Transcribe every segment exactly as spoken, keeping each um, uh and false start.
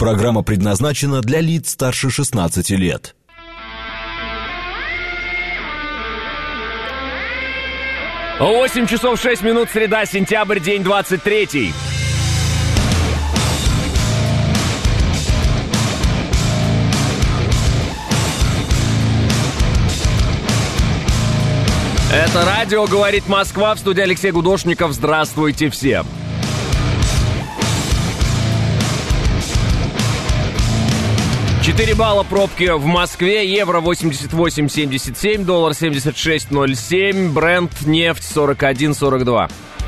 Программа предназначена для лиц старше шестнадцати лет. восемь часов шесть минут, среда, сентябрь, день двадцать третий. Это радио «Говорит Москва», в студии Алексей Гудошников. Здравствуйте всем. четыре балла пробки в Москве, евро восемьдесят восемь семьдесят семь, доллар семьдесят шесть ноль семь, Брент, нефть сорок один сорок два.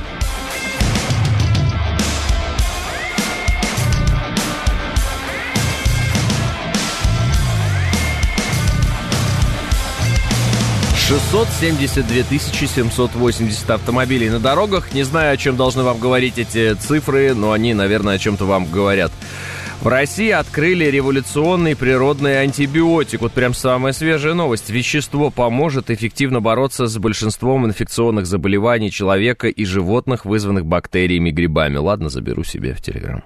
шестьсот семьдесят две тысячи семьсот восемьдесят автомобилей на дорогах. Не знаю, о чем должны вам говорить эти цифры, но они, наверное, о чем-то вам говорят. В России открыли революционный природный антибиотик. Вот прям самая свежая новость. Вещество поможет эффективно бороться с большинством инфекционных заболеваний человека и животных, вызванных бактериями и грибами. Ладно, заберу себе в Телеграм.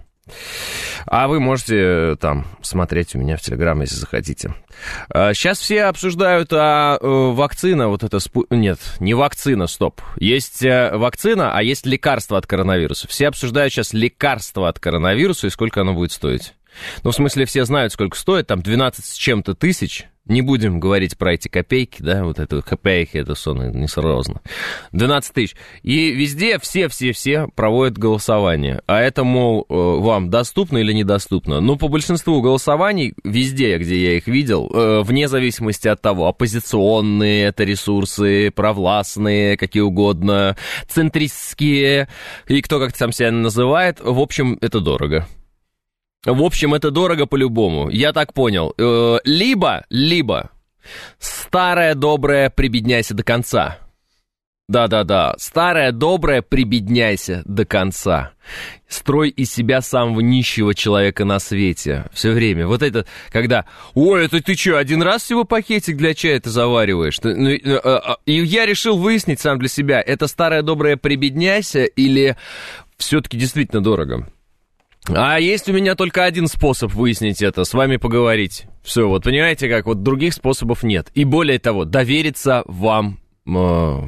А вы можете там смотреть у меня в Телеграм, если захотите. Сейчас все обсуждают, а вакцина, вот это... Спу... Нет, не вакцина, стоп. Есть вакцина, а есть лекарство от коронавируса. Все обсуждают сейчас лекарство от коронавируса и сколько оно будет стоить. Ну, в смысле, все знают, сколько стоит, там двенадцать с чем-то тысяч. Не будем говорить про эти копейки, да, вот это копейки, это сон несерьезно. двенадцать тысяч. И везде все-все-все проводят голосование. А это, мол, вам доступно или недоступно? Ну, по большинству голосований, везде, где я их видел, вне зависимости от того, оппозиционные это ресурсы, провластные, какие угодно, центристские, и кто как там себя называет, в общем, это дорого. В общем, это дорого по-любому, я так понял. Либо, либо старая добрая «прибедняйся до конца». Да-да-да, старая добрая «прибедняйся до конца». Строй из себя самого нищего человека на свете. Все время. Вот это, когда, ой, это ты что, один раз всего пакетик для чая-то завариваешь? И я решил выяснить сам для себя, это старая добрая «прибедняйся» или все-таки действительно дорого? А есть у меня только один способ выяснить это, с вами поговорить. Все, вот понимаете как, вот других способов нет. И более того, довериться вам, э,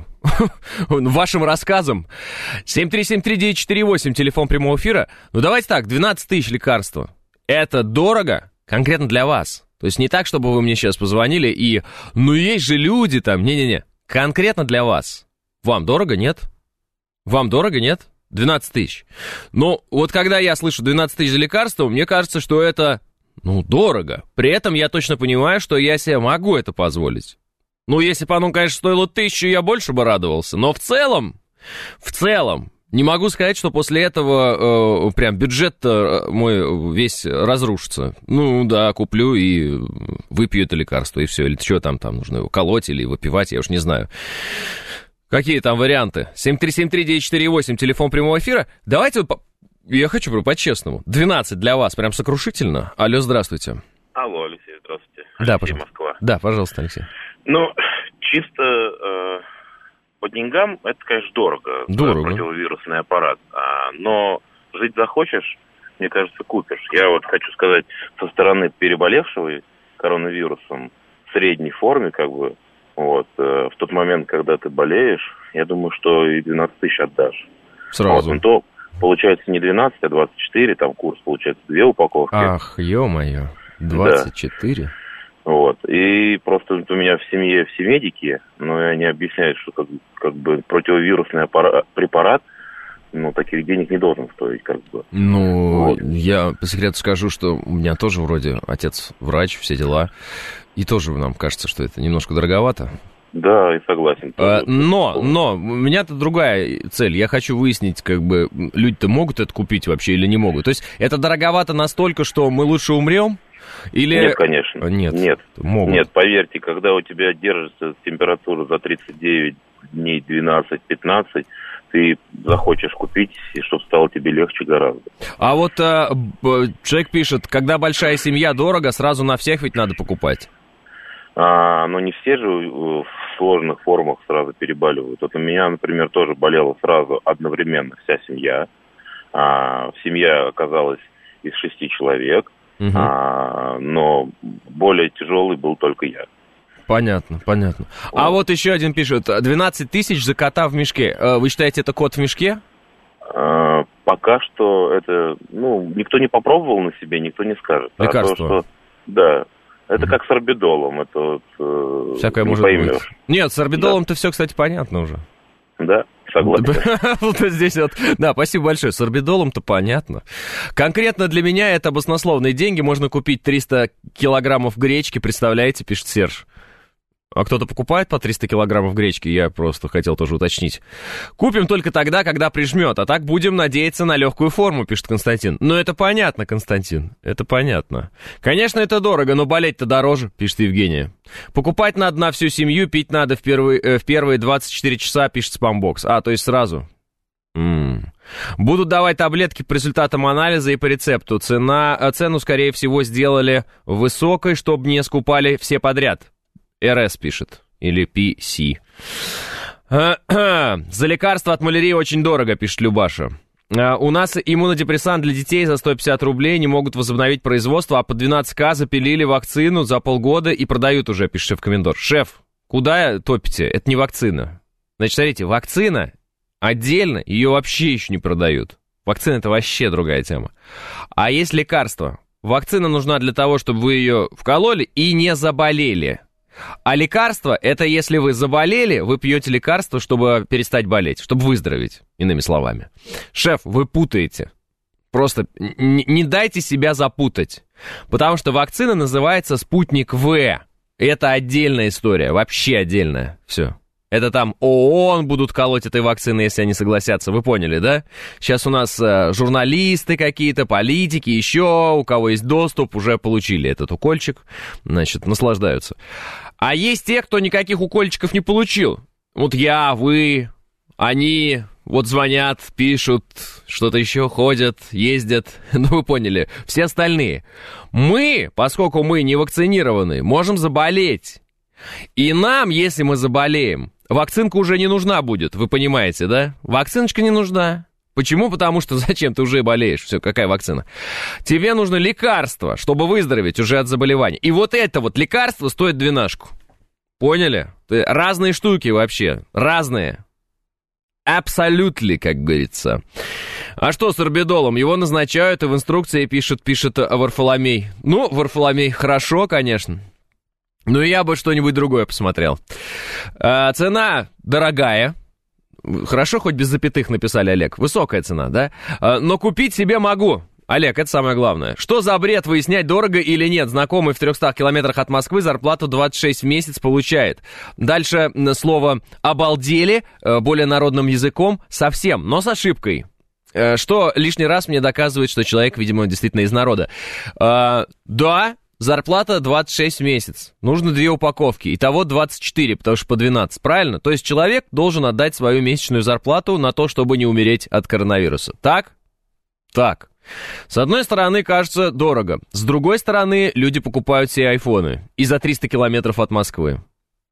вашим рассказам. семь три семь три девять четыре восемь, телефон прямого эфира. Ну давайте так, двенадцать тысяч лекарства. Это дорого конкретно для вас. То есть не так, чтобы вы мне сейчас позвонили и, ну есть же люди там, не-не-не, конкретно для вас. Вам дорого, нет? Вам дорого, нет? двенадцать тысяч. Но вот когда я слышу двенадцать тысяч за лекарство, мне кажется, что это, ну, дорого. При этом я точно понимаю, что я себе могу это позволить. Ну, если бы оно, конечно, стоило тысячу, я больше бы радовался. Но в целом, в целом, не могу сказать, что после этого э, прям бюджет мой весь разрушится. Ну, да, куплю и выпью это лекарство, и все. Или что там, там нужно его колоть или выпивать, я уж не знаю. Какие там варианты? семь три семь три девять четыре восемь, телефон прямого эфира. Давайте, вот, я хочу по-честному. двенадцать для вас, прям сокрушительно. Алло, здравствуйте. Алло, Алексей, здравствуйте. Да, Алексей, пожалуйста. Москва. Да, пожалуйста, Алексей. Ну, чисто э, по деньгам это, конечно, дорого. Дорого. Противовирусный аппарат. А, но жить захочешь, мне кажется, купишь. Я вот хочу сказать, со стороны переболевшего коронавирусом в средней форме, как бы, вот, э, в тот момент, когда ты болеешь, я думаю, что и двенадцать тысяч отдашь. Сразу. Вот, то получается не двенадцать, а двадцать четыре, там курс получается две упаковки. Ах, ё-моё, двадцать четыре? Да. Вот, и просто у меня в семье все медики, но они объясняют, что как, как бы противовирусный аппарат, препарат, ну, таких денег не должен стоить, как бы. Ну, вот. Я по секрету скажу, что у меня тоже вроде отец врач, все дела, и тоже нам кажется, что это немножко дороговато. Да, и согласен. А, но, но, у меня-то другая цель. Я хочу выяснить, как бы, люди-то могут это купить вообще или не могут. То есть, это дороговато настолько, что мы лучше умрем? Или... Нет, конечно. Нет, нет, могут. Нет, поверьте, когда у тебя держится температура за тридцать девять дней, двенадцать-пятнадцать, ты захочешь купить, и чтобы стало тебе легче гораздо. А вот а, человек пишет, когда большая семья, дорого, сразу на всех ведь надо покупать. А, но не все же в сложных формах сразу переболевают. Вот у меня, например, тоже болела сразу одновременно вся семья. А, семья оказалась из шести человек. Угу. А, но более тяжелый был только я. Понятно, понятно. Вот. А вот еще один пишет, двенадцать тысяч за кота в мешке. Вы считаете, это кот в мешке? А, пока что это, ну, никто не попробовал на себе, никто не скажет. Лекарство. А то, что, да, это угу. как с орбидолом, это вот, э, всякое не может поймешь. Быть. Нет, с орбидолом-то да. все, кстати, понятно уже. Да, согласен. Вот здесь вот, да, спасибо большое. С орбидолом-то понятно. Конкретно для меня это баснословные деньги. Можно купить триста килограммов гречки, представляете, пишет Серж. А кто-то покупает по триста килограммов гречки? Я просто хотел тоже уточнить. Купим только тогда, когда прижмет. А так будем надеяться на легкую форму, пишет Константин. Ну, это понятно, Константин. Это понятно. Конечно, это дорого, но болеть-то дороже, пишет Евгения. Покупать надо на всю семью, пить надо в первые, э, в первые двадцать четыре часа, пишет Спамбокс. А, то есть сразу. М-м. Будут давать таблетки по результатам анализа и по рецепту. Цена, цену, скорее всего, сделали высокой, чтобы не скупали все подряд. РС пишет. Или пи си. За лекарство от малярии очень дорого, пишет Любаша. У нас иммунодепрессант для детей за сто пятьдесят рублей, не могут возобновить производство, а по двенадцать тысяч запилили вакцину за полгода и продают уже, пишет шеф-комендор. Шеф, куда топите? Это не вакцина. Значит, смотрите, вакцина отдельно, ее вообще еще не продают. Вакцина — это вообще другая тема. А есть лекарство. Вакцина нужна для того, чтобы вы ее вкололи и не заболели. А лекарство — это если вы заболели, вы пьете лекарство, чтобы перестать болеть, чтобы выздороветь, иными словами. Шеф, вы путаете. Просто не дайте себя запутать. Потому что вакцина называется «Спутник В». Это отдельная история, вообще отдельная. Все. Это там ООН будут колоть этой вакциной, если они согласятся. Вы поняли, да? Сейчас у нас э, журналисты какие-то, политики, еще у кого есть доступ, уже получили этот укольчик. Значит, наслаждаются. А есть те, кто никаких укольчиков не получил. Вот я, вы, они, вот звонят, пишут, что-то еще ходят, ездят. Ну, вы поняли. Все остальные. Мы, поскольку мы не вакцинированы, можем заболеть. И нам, если мы заболеем, вакцинка уже не нужна будет, вы понимаете, да? Вакциночка не нужна. Почему? Потому что зачем? Ты уже болеешь. Все, какая вакцина? Тебе нужно лекарство, чтобы выздороветь уже от заболевания. И вот это вот лекарство стоит двенашку. Поняли? Разные штуки вообще. Разные. Абсолютно, как говорится. А что с орбидолом? Его назначают, и в инструкции пишет, пишет Варфоломей. Ну, Варфоломей, хорошо, конечно. Ну, я бы что-нибудь другое посмотрел. А, цена дорогая. Хорошо, хоть без запятых написали, Олег. Высокая цена, да? А, но купить себе могу. Олег, это самое главное. Что за бред выяснять, дорого или нет? Знакомый в трехстах километрах от Москвы зарплату двадцать шесть в месяц получает. Дальше слово «обалдели», более народным языком, совсем, но с ошибкой. Что лишний раз мне доказывает, что человек, видимо, действительно из народа. А, да, зарплата двадцать шесть в месяц. Нужно две упаковки. Итого двадцать четыре, потому что по двенадцать. Правильно? То есть человек должен отдать свою месячную зарплату на то, чтобы не умереть от коронавируса. Так? Так. С одной стороны, кажется, дорого. С другой стороны, люди покупают себе айфоны. И за триста километров от Москвы.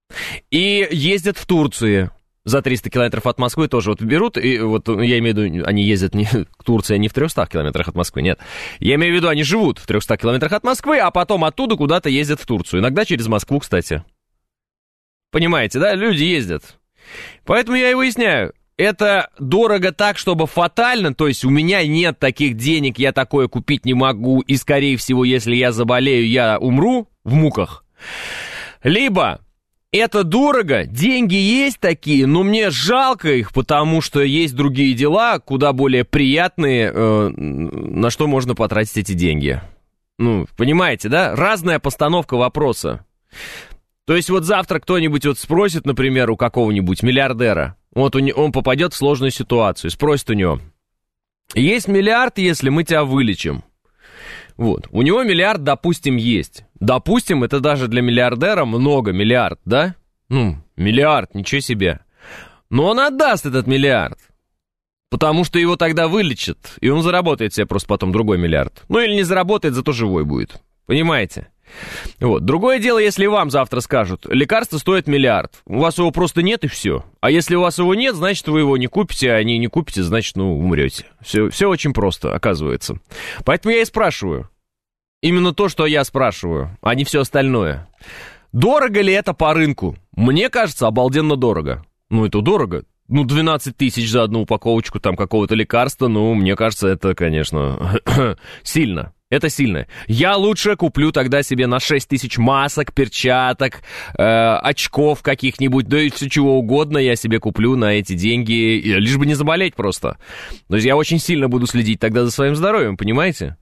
И ездят в Турцию. За триста километров от Москвы тоже вот берут, и вот я имею в виду, они ездят не к Турции, не в трехстах километрах от Москвы, нет. Я имею в виду, они живут в трехстах километрах от Москвы, а потом оттуда куда-то ездят в Турцию. Иногда через Москву, кстати. Понимаете, да? Люди ездят. Поэтому я и выясняю. Это дорого так, чтобы фатально, то есть у меня нет таких денег, я такое купить не могу, и, скорее всего, если я заболею, я умру в муках. Либо это дорого, деньги есть такие, но мне жалко их, потому что есть другие дела, куда более приятные, э, на что можно потратить эти деньги. Ну, понимаете, да? Разная постановка вопроса. То есть вот завтра кто-нибудь вот спросит, например, у какого-нибудь миллиардера, вот он попадет в сложную ситуацию, спросит у него: есть миллиард, если мы тебя вылечим? Вот, у него миллиард, допустим, есть. Допустим, это даже для миллиардера много, миллиард, да? Ну, миллиард, ничего себе. Но он отдаст этот миллиард, потому что его тогда вылечат, и он заработает себе просто потом другой миллиард. Ну или не заработает, зато живой будет. Понимаете? Вот. Другое дело, если вам завтра скажут: лекарство стоит миллиард, у вас его просто нет, и все. А если у вас его нет, значит, вы его не купите, а не, не купите, значит, ну, умрете. Все, все очень просто, оказывается. Поэтому я и спрашиваю: Именно то, что я спрашиваю, а не все остальное. Дорого ли это по рынку? Мне кажется, обалденно дорого. Ну, это дорого. Ну, двенадцать тысяч за одну упаковочку там какого-то лекарства, ну, мне кажется, это, конечно, сильно. Это сильно. Я лучше куплю тогда себе на шесть тысяч масок, перчаток, э, очков каких-нибудь, да и все чего угодно я себе куплю на эти деньги, лишь бы не заболеть просто. То есть я очень сильно буду следить тогда за своим здоровьем, понимаете?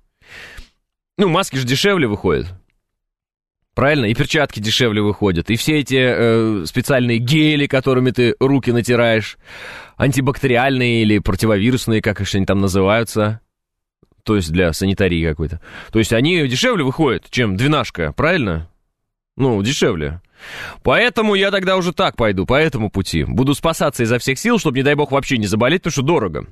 Ну, маски же дешевле выходят. Правильно? И перчатки дешевле выходят. И все эти э, специальные гели, которыми ты руки натираешь, антибактериальные или противовирусные, как их они там называются, то есть для санитарии какой-то. То есть они дешевле выходят, чем двенашка, правильно? Ну, дешевле. Поэтому я тогда уже так пойду, по этому пути. Буду спасаться изо всех сил, чтобы, не дай бог, вообще не заболеть, потому что дорого.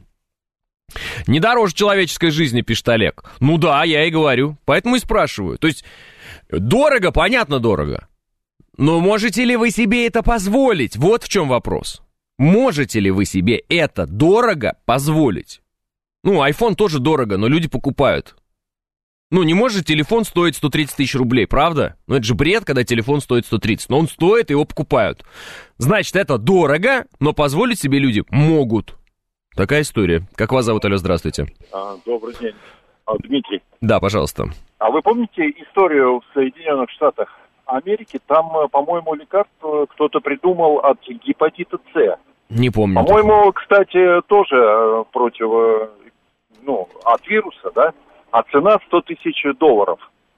Не дороже человеческой жизни, пишет Олег. Ну да, я и говорю. Поэтому и спрашиваю. То есть дорого, понятно, дорого. Но можете ли вы себе это позволить? Вот в чем вопрос. Можете ли вы себе это дорого позволить? Ну, айфон тоже дорого, но люди покупают. Ну, не может телефон стоить сто тридцать тысяч рублей, правда? Ну, это же бред, когда телефон стоит сто тридцать. Но он стоит, и его покупают. Значит, это дорого, но позволить себе люди могут. Такая история. Как вас зовут, алло, здравствуйте. А, добрый день. А, Дмитрий. Да, пожалуйста. А вы помните историю в Соединенных Штатах Америки? Там, по-моему, лекарство кто-то придумал от гепатита С. Не помню. По-моему, кстати, тоже против, ну, от вируса, да? А цена сто тысяч долларов.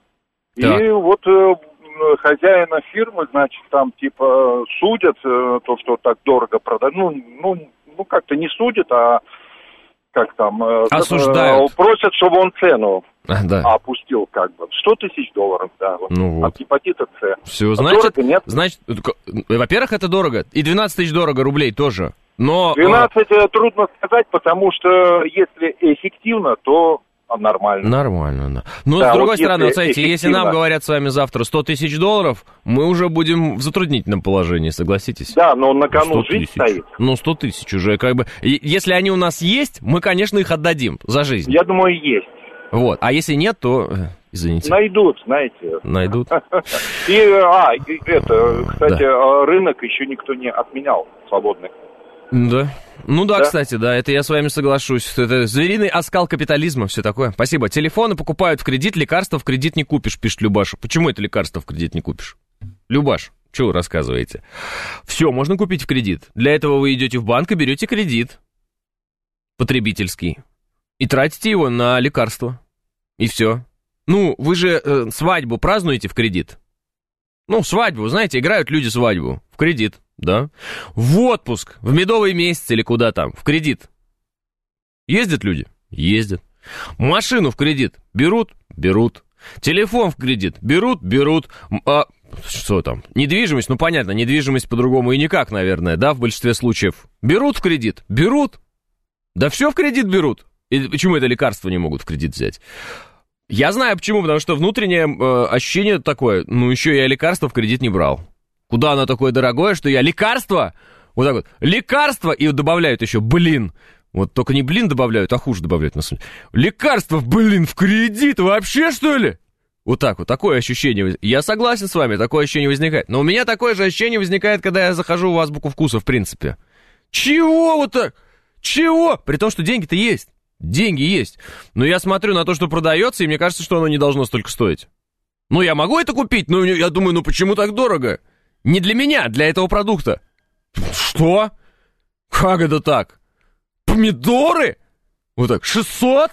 Да. И вот э, хозяина фирмы, значит, там типа судят, э, то, что так дорого продают. Ну, ну, ну, как-то не судят, а как там... Э, осуждают. Э, просят, чтобы он цену а, да. опустил, как бы. сто тысяч долларов, да. Вот, ну вот. От гепатита С. Все, а значит, дорого, нет? значит, во-первых, это дорого. И двенадцать тысяч дорого рублей тоже. Но... двенадцать а... трудно сказать, потому что если эффективно, то... Нормально. Нормально, да. Но, да, с другой вот стороны, вот смотрите, эффективно. Если нам говорят с вами завтра сто тысяч долларов, мы уже будем в затруднительном положении, согласитесь? Да, но на кону жизнь стоит. Ну, сто тысяч уже, как бы... Если они у нас есть, мы, конечно, их отдадим за жизнь. Я думаю, есть. Вот, а если нет, то... Извините. Найдут, знаете. Найдут. И, а, это, кстати, рынок еще никто не отменял, свободный. Да. Ну да, да, кстати, да, это я с вами соглашусь. Это звериный оскал капитализма, все такое. Спасибо. Телефоны покупают в кредит, лекарства в кредит не купишь, пишет Любаша. Почему это лекарство в кредит не купишь? Любаш, что вы рассказываете? Все можно купить в кредит. Для этого вы идете в банк и берете кредит потребительский и тратите его на лекарства. И все. Ну, вы же э, свадьбу празднуете в кредит. Ну, свадьбу, знаете, играют люди свадьбу в кредит. Да? В отпуск, в медовый месяц или куда там, в кредит. Ездят люди? Ездят. Машину в кредит берут? Берут. Телефон в кредит берут? Берут. А, что там? Недвижимость? Ну, понятно, недвижимость по-другому и никак, наверное, да, в большинстве случаев. Берут в кредит? Берут. Да все в кредит берут. И почему это лекарство не могут в кредит взять? Я знаю почему, потому что внутреннее э, ощущение такое, ну, еще я лекарство в кредит не брал. Куда оно такое дорогое, что я лекарство, вот так вот, лекарство, и добавляют еще, блин, вот только не блин добавляют, а хуже добавляют, на самом деле. Лекарство, блин, в кредит, вообще, что ли? Вот так вот, такое ощущение, я согласен с вами, такое ощущение возникает, но у меня такое же ощущение возникает, когда я захожу в азбуку вкуса, в принципе. Чего вот так? Чего? При том, что деньги-то есть, деньги есть, но я смотрю на то, что продается, и мне кажется, что оно не должно столько стоить. Ну, я могу это купить, но я думаю, ну почему так дорого? Не для меня, для этого продукта. Что? Как это так? Помидоры? Вот так, шестьсот?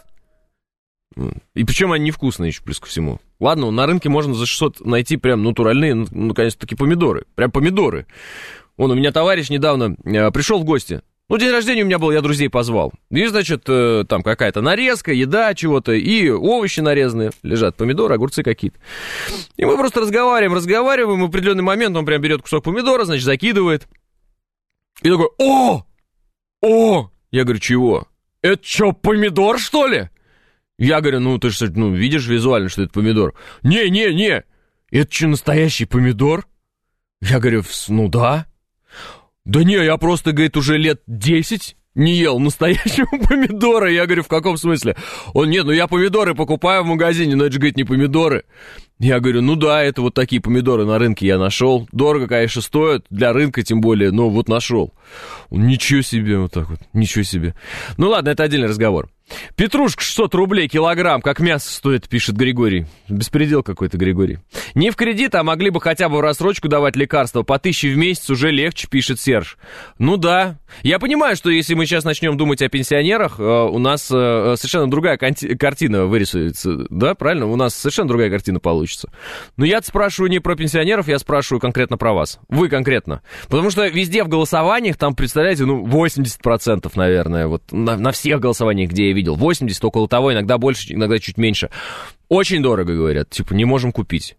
И причем они невкусные еще, плюс ко всему. Ладно, на рынке можно за шестьсот найти прям натуральные, ну, наконец-таки, помидоры. Прям помидоры. Вон, у меня товарищ недавно э, пришел в гости. Ну, день рождения у меня был, я друзей позвал. И, значит, э, там какая-то нарезка, еда чего-то, и овощи нарезанные. Лежат помидоры, огурцы какие-то. И мы просто разговариваем, разговариваем. В определенный момент он прям берет кусок помидора, значит, закидывает. И такой, о! О! Я говорю, чего? Это что, помидор, что ли? Я говорю, ну, ты же, ну, видишь визуально, что это помидор. Не-не-не, это что, настоящий помидор? Я говорю, ну, да. Да не, я просто, говорит, уже лет десять не ел настоящего помидора. Я говорю, в каком смысле? Он, нет, ну я помидоры покупаю в магазине, но это же, говорит, не помидоры. Я говорю, ну да, это вот такие помидоры на рынке я нашел. Дорого, конечно, стоят, для рынка тем более, но вот нашел. Он, ничего себе, вот так вот, ничего себе. Ну ладно, это отдельный разговор. Петрушка шестьсот рублей килограмм, как мясо стоит, пишет Григорий. Беспредел какой-то, Григорий. Не в кредит, а могли бы хотя бы в рассрочку давать лекарства. По тысяче в месяц уже легче, пишет Серж. Ну да. Я понимаю, что если мы сейчас начнем думать о пенсионерах, у нас совершенно другая картина вырисуется. Да, правильно? У нас совершенно другая картина получится. Но я спрашиваю не про пенсионеров, я спрашиваю конкретно про вас. Вы конкретно. Потому что везде в голосованиях, там, представляете, ну, восемьдесят процентов, наверное, вот на, на всех голосованиях, где я видел, восемьдесят, около того, иногда больше, иногда чуть меньше. Очень дорого, говорят, типа, не можем купить.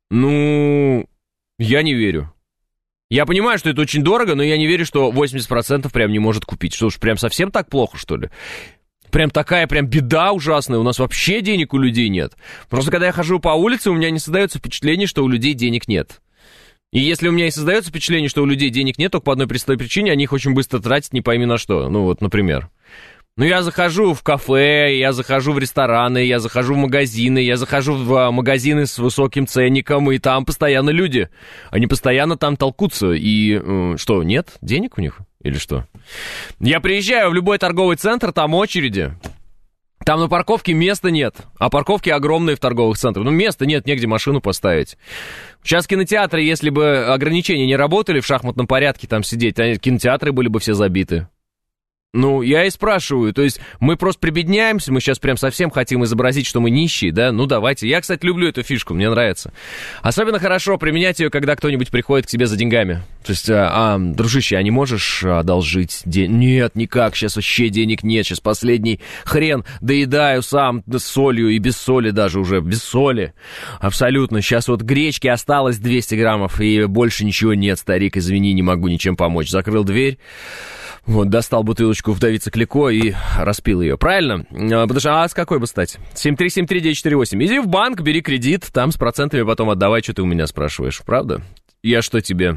Ну, я не верю. Я понимаю, что это очень дорого, но я не верю, что восемьдесят процентов прям не может купить. Что уж, прям совсем так плохо, что ли? Прям такая прям беда ужасная, у нас вообще денег у людей нет. Просто когда я хожу по улице, у меня не создается впечатление, что у людей денег нет. И если у меня и создается впечатление, что у людей денег нет, только по одной простой причине, они их очень быстро тратят, не пойми на что. Ну вот, например. Ну, я захожу в кафе, я захожу в рестораны, я захожу в магазины, я захожу в магазины с высоким ценником, и там постоянно люди. Они постоянно там толкутся. И э, что, нет денег у них? Или что? Я приезжаю в любой торговый центр, там очереди. Там на парковке места нет. А парковки огромные в торговых центрах. Ну, места нет, негде машину поставить. Сейчас кинотеатры, если бы ограничения не работали в шахматном порядке там сидеть, кинотеатры были бы все забиты. Ну, я и спрашиваю, то есть мы просто прибедняемся, мы сейчас прям совсем хотим изобразить, что мы нищие, да? Ну, давайте. Я, кстати, люблю эту фишку, мне нравится. Особенно хорошо применять ее, когда кто-нибудь приходит к тебе за деньгами. То есть, а, а дружище, а не можешь одолжить денег? Нет, никак, сейчас вообще денег нет, сейчас последний хрен доедаю сам с солью и без соли даже уже, без соли. Абсолютно. Сейчас вот гречки осталось двести граммов, и больше ничего нет, старик, извини, не могу ничем помочь. Закрыл дверь. Вот, достал бутылочку вдовицы Клико и распил ее. Правильно? Потому что, а с какой бы стать? семь три семь три девять четыре восемь. Иди в банк, бери кредит, там с процентами потом отдавай, что ты у меня спрашиваешь. Правда? Я что тебе?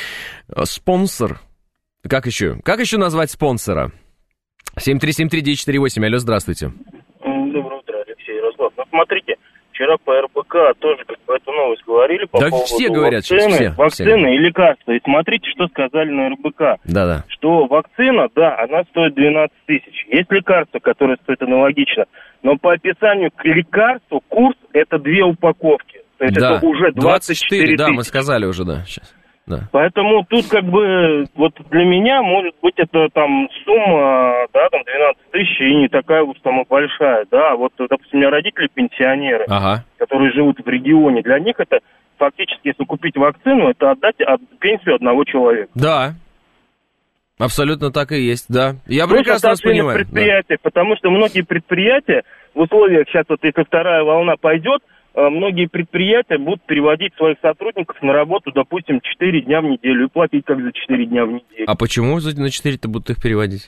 Спонсор? Как еще? Как еще назвать спонсора? семь три семь три девять четыре восемь. Алло, здравствуйте. Доброе утро, Алексей Ярослав. Ну, смотрите, вчера по эр бэ ка тоже как бы эту новость говорили по да поводу все говорят, вакцины, все, вакцины все. и лекарства. И смотрите, что сказали на эр бэ ка. Да-да. Что вакцина, да, она стоит двенадцать тысяч. Есть лекарства, которые стоят аналогично. Но по описанию к лекарству курс это две упаковки. То есть да. это уже двадцать четыре тысячи. Да, мы сказали уже, да, сейчас. Да. Поэтому тут как бы вот для меня может быть это там сумма, да, там двенадцать тысяч и не такая уж там и большая, да. Вот, допустим, у меня родители пенсионеры, ага. которые живут в регионе, для них это фактически, если купить вакцину, это отдать от, пенсию одного человека. Да. Абсолютно так и есть, да. Я прекрасно вас понимаю. Предприятия, да. Потому что многие предприятия в условиях сейчас вот если вторая волна пойдет, многие предприятия будут переводить своих сотрудников на работу, допустим, четыре дня в неделю и платить как за четыре дня в неделю. А почему на четыре-то будут их переводить?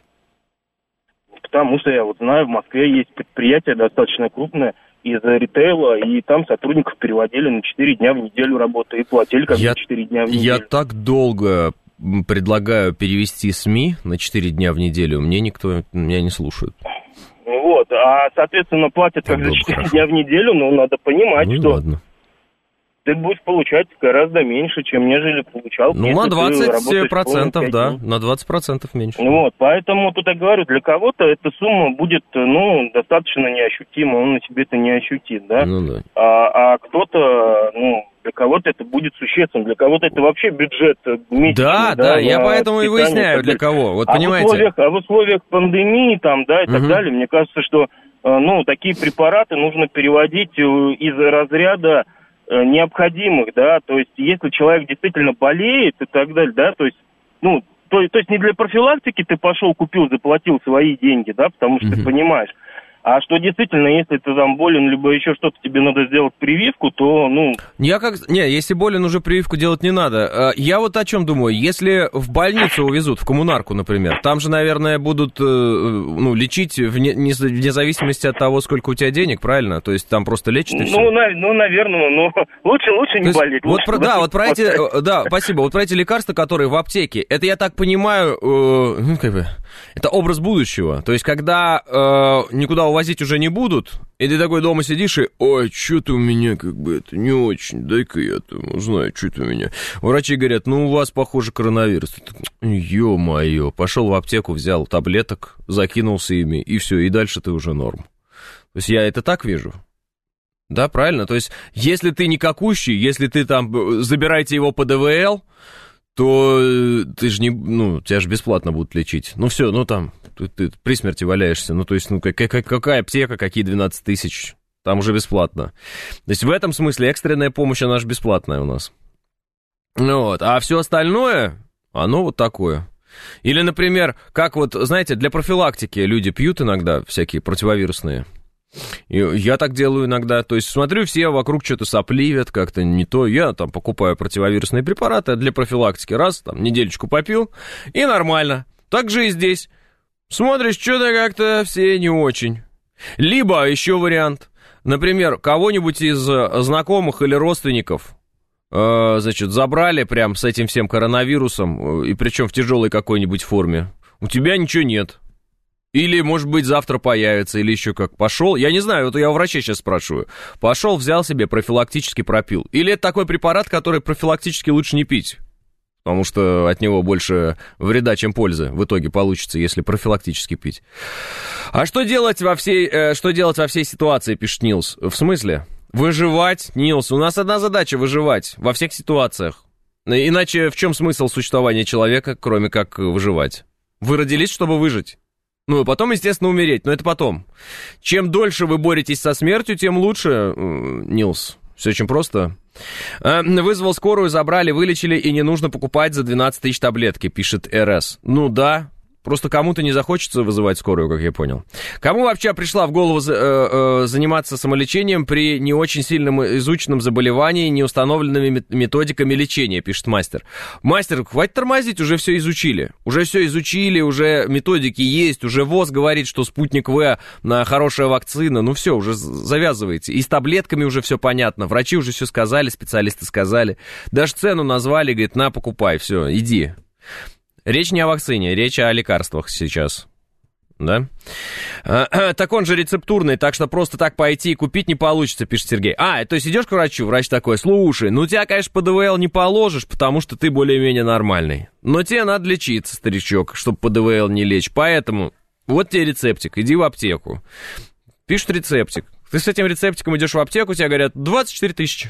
Потому что я вот знаю, в Москве есть предприятие достаточно крупное из ритейла, и там сотрудников переводили на четыре дня в неделю работы и платили как я, за четыре дня в неделю. Я так долго предлагаю перевести СМИ на четыре дня в неделю, мне никто, меня не слушает. Вот, а, соответственно, платят как за четыре дня в неделю, но надо понимать, ну, что ладно. Ты будешь получать гораздо меньше, чем нежели получал. Ну, на двадцать процентов, да, на двадцать процентов меньше. Вот, поэтому тут я говорю, для кого-то эта сумма будет, ну, достаточно неощутима, он на себе это не ощутит, да? Ну, да. А, а кто-то, ну, для кого-то это будет существенным, для кого-то это вообще бюджет месячный. Да, да, да я поэтому и выясняю, для кого, вот а понимаете. В условиях, а в условиях пандемии там, да, и так угу. далее, мне кажется, что, ну, такие препараты нужно переводить из разряда необходимых, да, то есть если человек действительно болеет и так далее, да, то есть, ну, то, то есть не для профилактики ты пошел, купил, заплатил свои деньги, да, потому что mm-hmm. ты понимаешь, а что действительно, если ты там болен, либо еще что-то, тебе надо сделать прививку, то, ну... Я как... Не, если болен, уже прививку делать не надо. Я вот о чем думаю. Если в больницу увезут, в коммунарку, например, там же, наверное, будут, ну, лечить вне, вне зависимости от того, сколько у тебя денег, правильно? То есть там просто лечат и все. Ну, на, ну наверное, но лучше, лучше не болеть. Вот про, да, вот про эти... Да, спасибо. Вот про эти лекарства, которые в аптеке, это, я так понимаю, э, ну, как бы... Это образ будущего. То есть, когда э, никуда увозить уже не будут, и ты такой дома сидишь и, ой, что-то у меня как бы это не очень, дай-ка я там узнаю, что-то у меня. Врачи говорят, ну, у вас, похоже, коронавирус. Ё-моё, пошел в аптеку, взял таблеток, закинулся ими, и все, и дальше ты уже норм. То есть, я это так вижу. Да, правильно? То есть, если ты никакущий, если ты там, забираете его по ДВЛ, то ты же не, ну, тебя же бесплатно будут лечить. Ну, все, ну, там, ты, ты при смерти валяешься. Ну, то есть, ну, какая, какая аптека, какие двенадцать тысяч, там уже бесплатно. То есть, в этом смысле экстренная помощь, она же бесплатная у нас. Ну, вот, а все остальное, оно вот такое. Или, например, как вот, знаете, для профилактики люди пьют иногда всякие противовирусные. И я так делаю иногда, то есть смотрю, все вокруг что-то сопливят, как-то не то, я там покупаю противовирусные препараты для профилактики, раз, там, недельечку попил, и нормально. Так же и здесь. Смотришь, что-то как-то все не очень. Либо еще вариант, например, кого-нибудь из знакомых или родственников, э, значит, забрали прям с этим всем коронавирусом, и причем в тяжелой какой-нибудь форме. У тебя ничего нет. Или, может быть, завтра появится, или еще как. Пошел, я не знаю, вот я у врача сейчас спрашиваю. Пошел, взял себе, профилактически пропил. Или это такой препарат, который профилактически лучше не пить, потому что от него больше вреда, чем пользы в итоге получится, если профилактически пить. А что делать во всей, э, что делать во всей ситуации, пишет Нилс? В смысле? Выживать, Нилс. У нас одна задача — выживать во всех ситуациях. Иначе в чем смысл существования человека, кроме как выживать? Вы родились, чтобы выжить. Ну, и потом, естественно, умереть, но это потом. Чем дольше вы боретесь со смертью, тем лучше, Нилс. Все очень просто. Вызвал скорую, забрали, вылечили, и не нужно покупать за двенадцать тысяч таблетки, пишет РС. Ну да, просто кому-то не захочется вызывать скорую, как я понял. Кому вообще пришла в голову э, э, заниматься самолечением при не очень сильном изученном заболевании, не установленными методиками лечения, пишет мастер. Мастер, хватит тормозить, уже все изучили. Уже все изучили, уже методики есть, уже ВОЗ говорит, что спутник В на хорошая вакцина. Ну все, уже завязывайте. И с таблетками уже все понятно. Врачи уже все сказали, специалисты сказали. Даже цену назвали, говорит, на, покупай, все, иди. Речь не о вакцине, речь о лекарствах сейчас, да? А, так он же рецептурный, так что просто так пойти и купить не получится, пишет Сергей. А, то есть идешь к врачу, врач такой, слушай, ну тебя, конечно, по ДВЛ не положишь, потому что ты более-менее нормальный. Но тебе надо лечиться, старичок, чтобы по ДВЛ не лечь. Поэтому вот тебе рецептик, иди в аптеку. Пишут рецептик. Ты с этим рецептиком идешь в аптеку, тебе говорят двадцать четыре тысячи.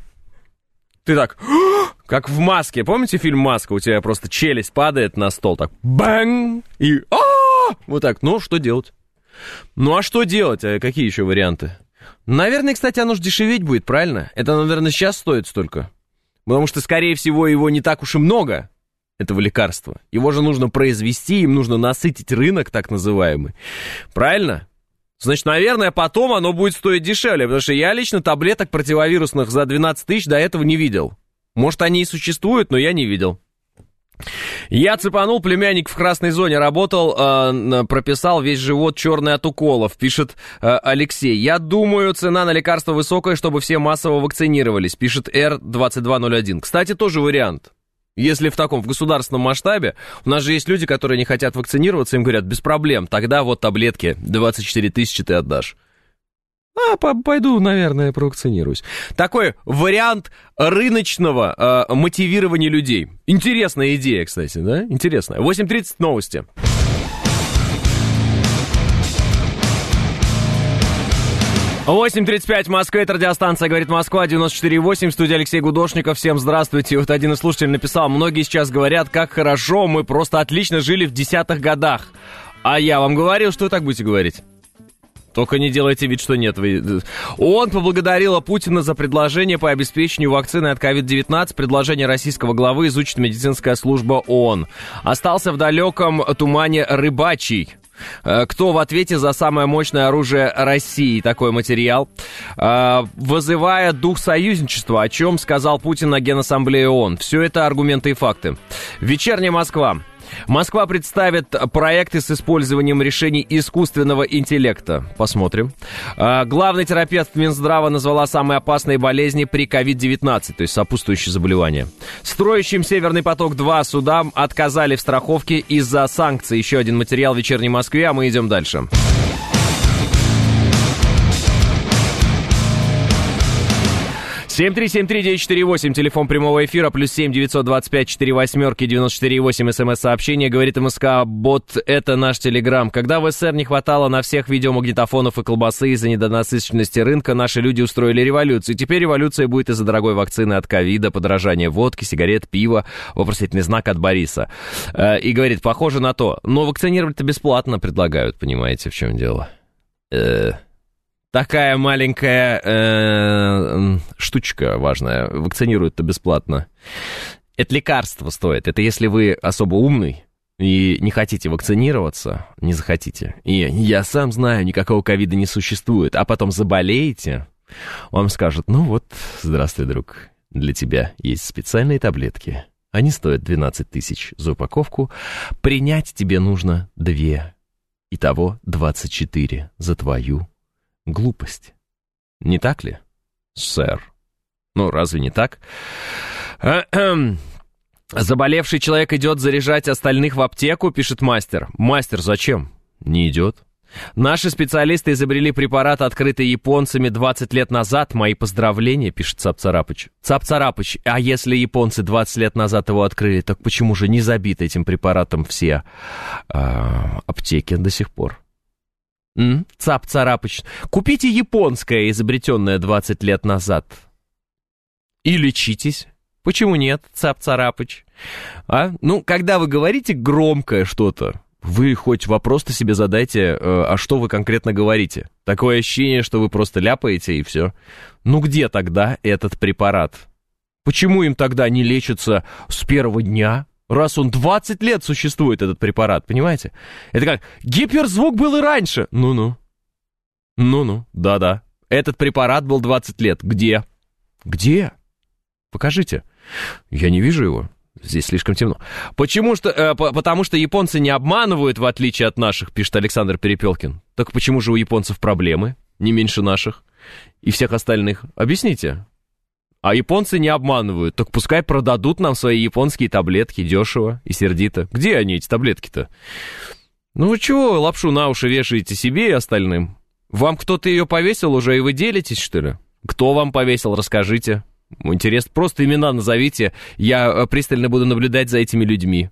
Ты так, как в «Маске». Помните фильм «Маска»? У тебя просто челюсть падает на стол, так, бang, и а вот так. Ну, что делать? Ну, а что делать? А какие еще варианты? Наверное, кстати, оно же дешеветь будет, правильно? Это, наверное, сейчас стоит столько. Потому что, скорее всего, его не так уж и много, этого лекарства. Его же нужно произвести, им нужно насытить рынок, так называемый. Правильно? Значит, наверное, потом оно будет стоить дешевле, потому что я лично таблеток противовирусных за двенадцать тысяч до этого не видел. Может, они и существуют, но я не видел. Я цепанул, племянник в красной зоне работал, э, прописал весь живот черный от уколов, пишет э, Алексей. Я думаю, цена на лекарства высокая, чтобы все массово вакцинировались, пишет Эр двадцать два ноль один. Кстати, тоже вариант. Если в таком, в государственном масштабе, у нас же есть люди, которые не хотят вакцинироваться, им говорят, без проблем, тогда вот таблетки, двадцать четыре тысячи ты отдашь. А, пойду, наверное, провакцинируюсь. Такой вариант рыночного э, мотивирования людей. Интересная идея, кстати, да? Интересная. восемь тридцать новости. восемь тридцать пять в Москве, это радиостанция «Говорит Москва», девяносто четыре восемь, студия Алексей Гудошников. Всем здравствуйте. Вот один из слушателей написал, многие сейчас говорят, как хорошо, мы просто отлично жили в десятых годах. А я вам говорил, что вы так будете говорить. Только не делайте вид, что нет. ООН поблагодарила Путина за предложение по обеспечению вакцины от ковид девятнадцать. Предложение российского главы изучит медицинская служба ООН. Остался в далеком тумане рыбачий. Кто в ответе за самое мощное оружие России? Такой материал. Вызывая дух союзничества, о чем сказал Путин на Генассамблее ООН. Все это аргументы и факты. Вечерняя Москва. Москва представит проекты с использованием решений искусственного интеллекта. Посмотрим. А, главный терапевт Минздрава назвала самые опасные болезни при ковид девятнадцать, то есть сопутствующие заболевания. Строящим «Северный поток-два» судам отказали в страховке из-за санкций. Еще один материал в «Вечерней Москве», а мы идем дальше. семь три семь три девять четыре восемь, телефон прямого эфира, плюс семь девятьсот двадцать пять четыре восьмерки девяносто четыре восемь, смс-сообщение, говорит МСК, бот, это наш телеграм. Когда в СССР не хватало на всех видеомагнитофонов и колбасы из-за недонасыщенности рынка, наши люди устроили революцию. Теперь революция будет из-за дорогой вакцины от ковида, подорожания водки, сигарет, пива, вопросительный знак от Бориса. И говорит, похоже на то. Но вакцинировать-то бесплатно предлагают, понимаете, в чем дело? Э Такая маленькая э, штучка важная. Вакцинируют-то бесплатно. Это лекарство стоит. Это если вы особо умный и не хотите вакцинироваться, не захотите. И я сам знаю, никакого ковида не существует. А потом заболеете, вам скажут, ну вот, здравствуй, друг, для тебя есть специальные таблетки. Они стоят двенадцать тысяч за упаковку. Принять тебе нужно две. Итого двадцать четыре за твою глупость. Не так ли, сэр? Ну, разве не так? Заболевший человек идет заряжать остальных в аптеку, пишет мастер. Мастер, зачем? Не идет. Наши специалисты изобрели препарат, открытый японцами двадцать лет назад. Мои поздравления, пишет Цап-Царапыч. Цап-Царапыч, а если японцы двадцать лет назад его открыли, так почему же не забиты этим препаратом все э, аптеки до сих пор? М? Цап-Царапыч. Купите японское, изобретенное двадцать лет назад. И лечитесь. Почему нет, Цап-Царапыч? А? Ну, когда вы говорите громкое что-то, вы хоть вопрос-то себе задайте, э, а что вы конкретно говорите? Такое ощущение, что вы просто ляпаете и все. Ну, где тогда этот препарат? Почему им тогда не лечатся с первого дня? Раз он двадцать лет существует, этот препарат, понимаете? Это как, гиперзвук был и раньше. Ну-ну. Ну-ну, да-да. Этот препарат был двадцать лет. Где? Где? Покажите. Я не вижу его. Здесь слишком темно. Почему что, э, по, потому что японцы не обманывают, в отличие от наших, пишет Александр Перепелкин. Так почему же у японцев проблемы не меньше наших и всех остальных? Объясните. А японцы не обманывают, так пускай продадут нам свои японские таблетки дешево и сердито. Где они, эти таблетки-то? Ну вы чего лапшу на уши вешаете себе и остальным? Вам кто-то ее повесил уже, и вы делитесь, что ли? Кто вам повесил, расскажите. Интересно, просто имена назовите, я пристально буду наблюдать за этими людьми.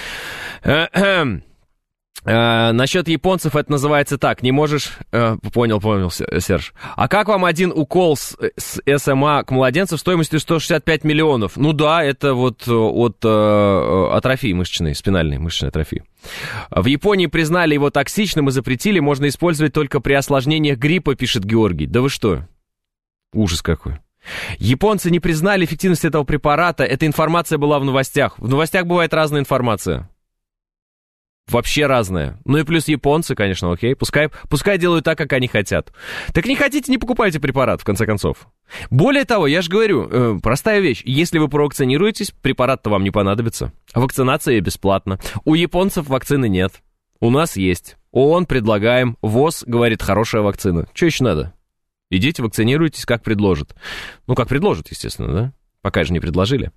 Uh, насчет японцев это называется так, не можешь... Uh, понял, понял, Серж. А как вам один укол с, с СМА к младенцу стоимостью сто шестьдесят пять миллионов? Ну да, это вот от uh, атрофии мышечной, спинальной мышечной атрофии. В Японии признали его токсичным и запретили, можно использовать только при осложнениях гриппа, пишет Георгий. Да вы что? Ужас какой. Японцы не признали эффективность этого препарата, эта информация была в новостях. В новостях бывает разная информация. Вообще разное. Ну и плюс японцы, конечно, окей. Пускай, пускай делают так, как они хотят. Так не хотите, не покупайте препарат, в конце концов. Более того, я же говорю, э, простая вещь. Если вы провакцинируетесь, препарат-то вам не понадобится. А вакцинация бесплатна. У японцев вакцины нет. У нас есть. ООН предлагаем. ВОЗ говорит, хорошая вакцина. Что еще надо? Идите, вакцинируйтесь, как предложат. Ну, как предложат, естественно, да? Пока же не предложили.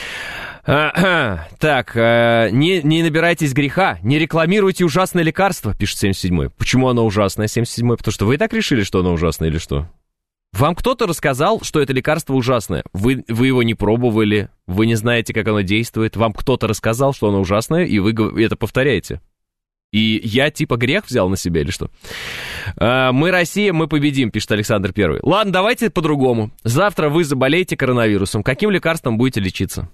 А, так, а, не, не набирайтесь греха, не рекламируйте ужасное лекарство, пишет семьдесят седьмой. Почему оно ужасное, семьдесят седьмой? Потому что вы и так решили, что оно ужасное или что? Вам кто-то рассказал, что это лекарство ужасное. Вы, вы его не пробовали, вы не знаете, как оно действует. Вам кто-то рассказал, что оно ужасное, и вы это повторяете. И я типа грех взял на себя или что? А, мы Россия, мы победим, пишет Александр Первый. Ладно, давайте по-другому. Завтра вы заболеете коронавирусом. Каким лекарством будете лечиться?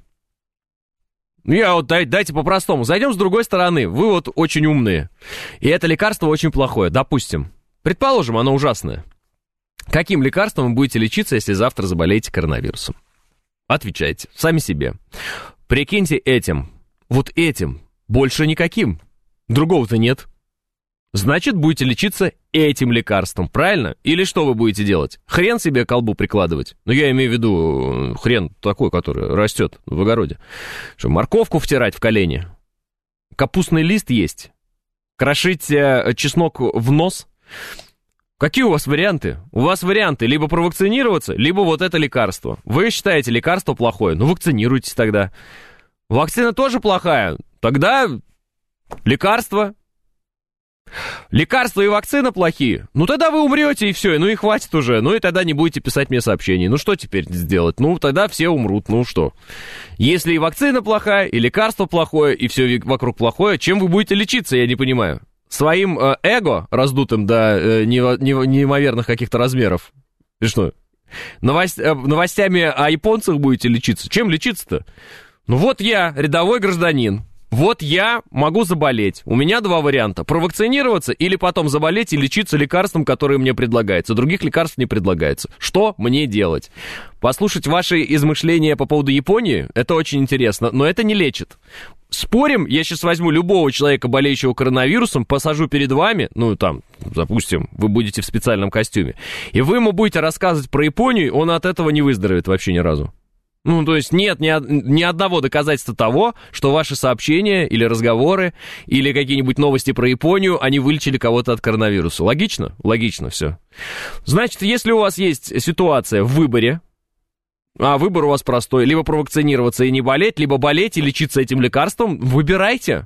Ну, я вот дай, дайте по-простому. Зайдем с другой стороны. Вы вот очень умные. И это лекарство очень плохое, допустим. Предположим, оно ужасное. Каким лекарством вы будете лечиться, если завтра заболеете коронавирусом? Отвечайте, сами себе. Прикиньте этим, вот этим, больше никаким. Другого-то нет. Значит, будете лечиться этим лекарством, правильно? Или что вы будете делать? Хрен себе к колбу прикладывать? Ну, я имею в виду хрен такой, который растет в огороде. Что, морковку втирать в колени? Капустный лист есть? Крошить э, чеснок в нос? Какие у вас варианты? У вас варианты либо провакцинироваться, либо вот это лекарство. Вы считаете лекарство плохое? Ну, вакцинируйтесь тогда. Вакцина тоже плохая? Тогда лекарство. Лекарства и вакцина плохие? Ну, тогда вы умрете, и все, ну и хватит уже. Ну, и тогда не будете писать мне сообщений. Ну, что теперь сделать? Ну, тогда все умрут, ну что? Если и вакцина плохая, и лекарство плохое, и все вокруг плохое, чем вы будете лечиться, я не понимаю. Своим э, эго, раздутым до э, неимоверных каких-то размеров. И что? Новость, э, новостями о японцах будете лечиться? Чем лечиться-то? Ну, вот я, рядовой гражданин. Вот я могу заболеть. У меня два варианта. Провакцинироваться или потом заболеть и лечиться лекарством, которое мне предлагается. Других лекарств не предлагается. Что мне делать? Послушать ваши измышления по поводу Японии, это очень интересно, но это не лечит. Спорим, я сейчас возьму любого человека, болеющего коронавирусом, посажу перед вами, ну, там, допустим, вы будете в специальном костюме, и вы ему будете рассказывать про Японию, он от этого не выздоровеет вообще ни разу. Ну, то есть нет ни, ни одного доказательства того, что ваши сообщения или разговоры, или какие-нибудь новости про Японию, они вылечили кого-то от коронавируса. Логично? Логично все. Значит, если у вас есть ситуация в выборе, а выбор у вас простой, либо провакцинироваться и не болеть, либо болеть и лечиться этим лекарством, выбирайте.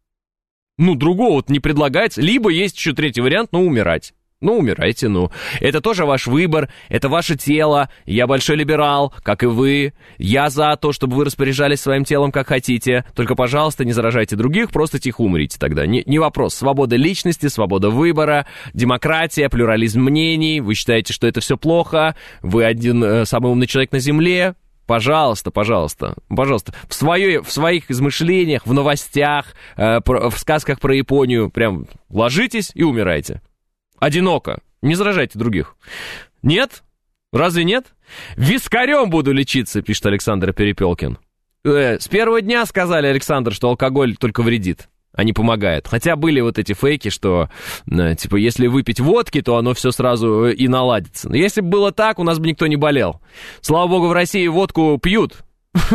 Ну, другого вот не предлагается. Либо есть еще третий вариант, ну, умирать. Ну, умирайте, ну. Это тоже ваш выбор, это ваше тело. Я большой либерал, как и вы. Я за то, чтобы вы распоряжались своим телом, как хотите. Только, пожалуйста, не заражайте других, просто тихо умрите тогда. Не, не вопрос. Свобода личности, свобода выбора, демократия, плюрализм мнений. Вы считаете, что это все плохо? Вы один э, самый умный человек на Земле? Пожалуйста, пожалуйста, пожалуйста. В, свое, в своих измышлениях, в новостях, э, про, в сказках про Японию прям ложитесь и умирайте. Одиноко. Не заражайте других. Нет? Разве нет? Вискарем буду лечиться, пишет Александр Перепелкин. Э, с первого дня сказали, Александр, что алкоголь только вредит, а не помогает. Хотя были вот эти фейки, что, э, типа, если выпить водки, то оно все сразу и наладится. Но если бы было так, у нас бы никто не болел. Слава богу, в России водку пьют.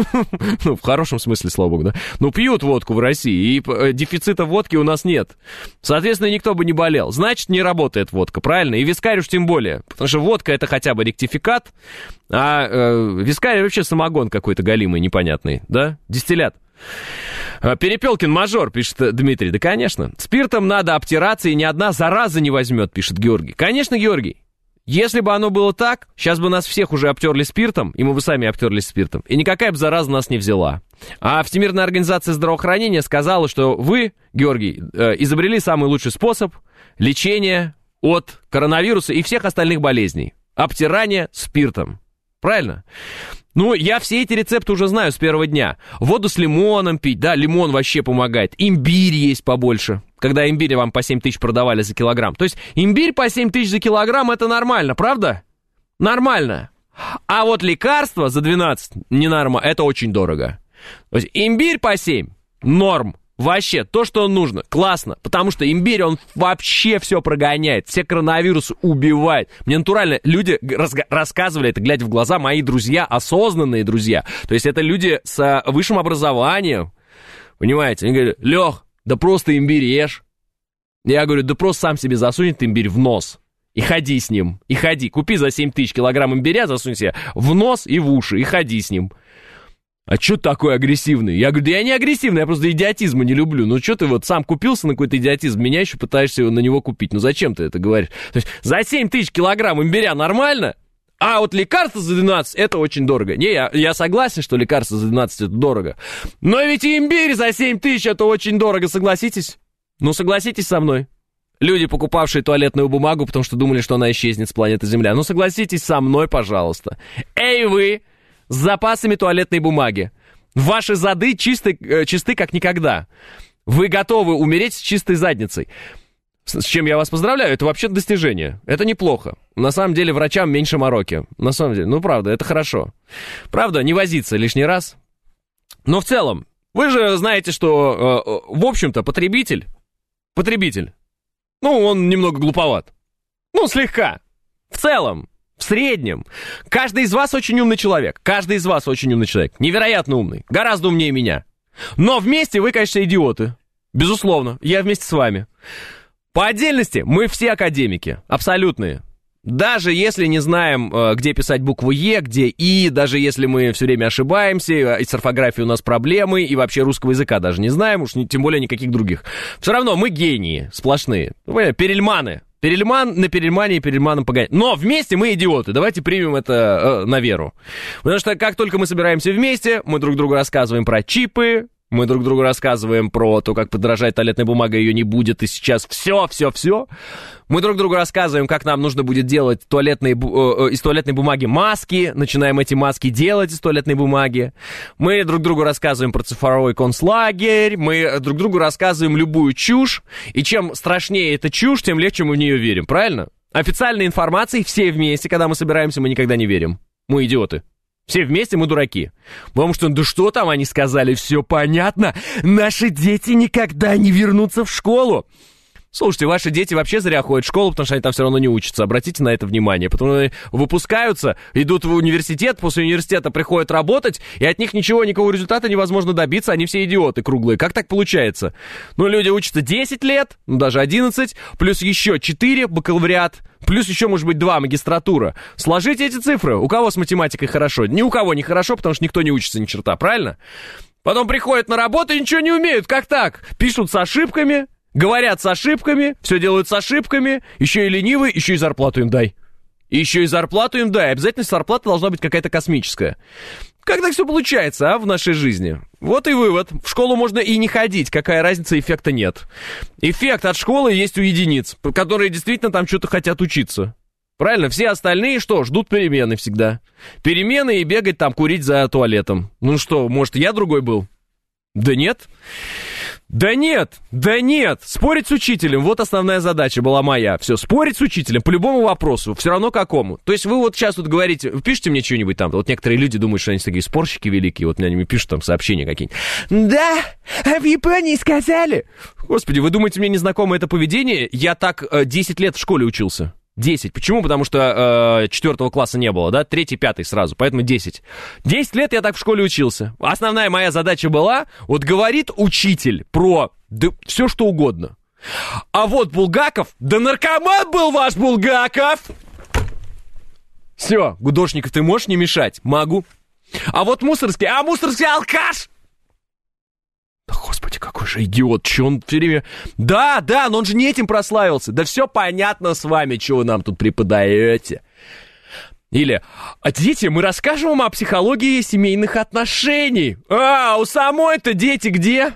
Ну, в хорошем смысле, слава богу, да? Ну, пьют водку в России, и дефицита водки у нас нет. Соответственно, никто бы не болел. Значит, не работает водка, правильно? И вискарь уж тем более. Потому что водка — это хотя бы ректификат, а э, вискарь вообще самогон какой-то галимый, непонятный, да? Дистиллят. Перепелкин мажор, пишет Дмитрий. Да, конечно. Спиртом надо обтираться, и ни одна зараза не возьмет, пишет Георгий. Конечно, Георгий. Если бы оно было так, сейчас бы нас всех уже обтерли спиртом, и мы бы сами обтерлись спиртом, и никакая бы зараза нас не взяла. А Всемирная организация здравоохранения сказала, что вы, Георгий, изобрели самый лучший способ лечения от коронавируса и всех остальных болезней. Обтирание спиртом. Правильно? Ну, я все эти рецепты уже знаю с первого дня. Воду с лимоном пить, да, лимон вообще помогает. Имбирь есть побольше, когда имбирь вам по семь тысяч продавали за килограмм. То есть имбирь по семь тысяч за килограмм — это нормально, правда? Нормально. А вот лекарства за двенадцать не нормально, это очень дорого. То есть имбирь по семь — норм. Вообще, то, что нужно, классно, потому что имбирь, он вообще все прогоняет, все коронавирусы убивает. Мне натурально люди разга- рассказывали это, глядя в глаза, мои друзья, осознанные друзья. То есть это люди с высшим образованием, понимаете? Они говорят: Лех, да просто имбирь ешь. Я говорю: да просто сам себе засунь этот имбирь в нос и ходи с ним, и ходи. Купи за семь тысяч килограмм имбиря, засунь себе в нос и в уши, и ходи с ним. А что ты такой агрессивный? Я говорю: да я не агрессивный, я просто идиотизма не люблю. Ну что ты вот сам купился на какой-то идиотизм, меня еще пытаешься на него купить. Ну зачем ты это говоришь? То есть за семь тысяч килограмм имбиря нормально, а вот лекарства за двенадцать — это очень дорого. Не, я, я согласен, что лекарства за двенадцать — это дорого. Но ведь и имбирь за семь тысяч — это очень дорого, согласитесь? Ну согласитесь со мной. Люди, покупавшие туалетную бумагу, потому что думали, что она исчезнет с планеты Земля. Ну согласитесь со мной, пожалуйста. Эй вы, с запасами туалетной бумаги. Ваши зады чисты, э, чисты как никогда. Вы готовы умереть с чистой задницей. С, с чем я вас поздравляю, это вообще достижение. Это неплохо. На самом деле врачам меньше мороки. На самом деле, ну правда, это хорошо. Правда, не возиться лишний раз. Но в целом, вы же знаете, что, э, в общем-то, потребитель, потребитель, ну, он немного глуповат. Ну, слегка. В целом. В среднем. Каждый из вас очень умный человек. Каждый из вас очень умный человек. Невероятно умный. Гораздо умнее меня. Но вместе вы, конечно, идиоты. Безусловно, я вместе с вами. По отдельности мы все академики, абсолютные. Даже если не знаем, где писать букву «Е», где «И», даже если мы все время ошибаемся, и с орфографией у нас проблемы, и вообще русского языка даже не знаем, уж тем более никаких других. Все равно мы гении сплошные, перельманы. Перельман на Перельмане и Перельманом погонять. Но вместе мы идиоты, давайте примем это э, на веру. Потому что как только мы собираемся вместе, мы друг другу рассказываем про чипы, мы друг другу рассказываем про то, как подорожает туалетная бумага, ее не будет, и сейчас все, все, все. Мы друг другу рассказываем, как нам нужно будет делать туалетные, э, из туалетной бумаги маски, начинаем эти маски делать из туалетной бумаги. Мы друг другу рассказываем про цифровой концлагерь, мы друг другу рассказываем любую чушь, и чем страшнее эта чушь, тем легче мы в нее верим, правильно? Официальной информации все вместе, когда мы собираемся, мы никогда не верим. Мы идиоты. Все вместе мы дураки. Потому что, да что там они сказали, все понятно, наши дети никогда не вернутся в школу. Слушайте, ваши дети вообще зря ходят в школу, потому что они там все равно не учатся. Обратите на это внимание. Потому что выпускаются, идут в университет, после университета приходят работать, и от них ничего, никакого результата невозможно добиться. Они все идиоты круглые. Как так получается? Ну, люди учатся десять лет, ну, даже одиннадцать, плюс еще четыре бакалавриат, плюс еще, может быть, два магистратура. Сложите эти цифры. У кого с математикой хорошо? Ни у кого не хорошо, потому что никто не учится ни черта, правильно? Потом приходят на работу и ничего не умеют. Как так? Пишут с ошибками, говорят с ошибками, все делают с ошибками, еще и ленивые, еще и зарплату им дай. Еще и зарплату им дай. Обязательно зарплата должна быть какая-то космическая. Как так все получается, а, в нашей жизни? Вот и вывод. В школу можно и не ходить, какая разница, эффекта нет. Эффект от школы есть у единиц, которые действительно там что-то хотят учиться. Правильно? Все остальные что? Ждут перемены всегда. Перемены и бегать там, курить за туалетом. Ну что, может, я другой был? Да нет. Да нет, да нет, спорить с учителем, вот основная задача была моя. Все, спорить с учителем по любому вопросу, все равно какому. То есть вы вот сейчас тут говорите, пишите мне что-нибудь там, вот некоторые люди думают, что они такие спорщики великие, вот мне пишут там сообщения какие-нибудь. Да, а в Японии сказали. Господи, вы думаете, мне незнакомо это поведение? Я так э, десять лет в школе учился. десять. Почему? Потому что э, четвертого класса не было, да? Третий, пятый сразу, поэтому десять. десять лет я так в школе учился. Основная моя задача была, вот говорит учитель про да, все что угодно. А вот Булгаков, да наркоман был ваш Булгаков! Все, Гудошников, ты можешь не мешать? Могу. А вот Мусорский, а Мусорский алкаш! Да, господи, какой же идиот, че он все время... Да, да, но он же не этим прославился. Да все понятно с вами, что вы нам тут преподаете. Или, а дети, мы расскажем вам о психологии семейных отношений. А, у самой-то дети где?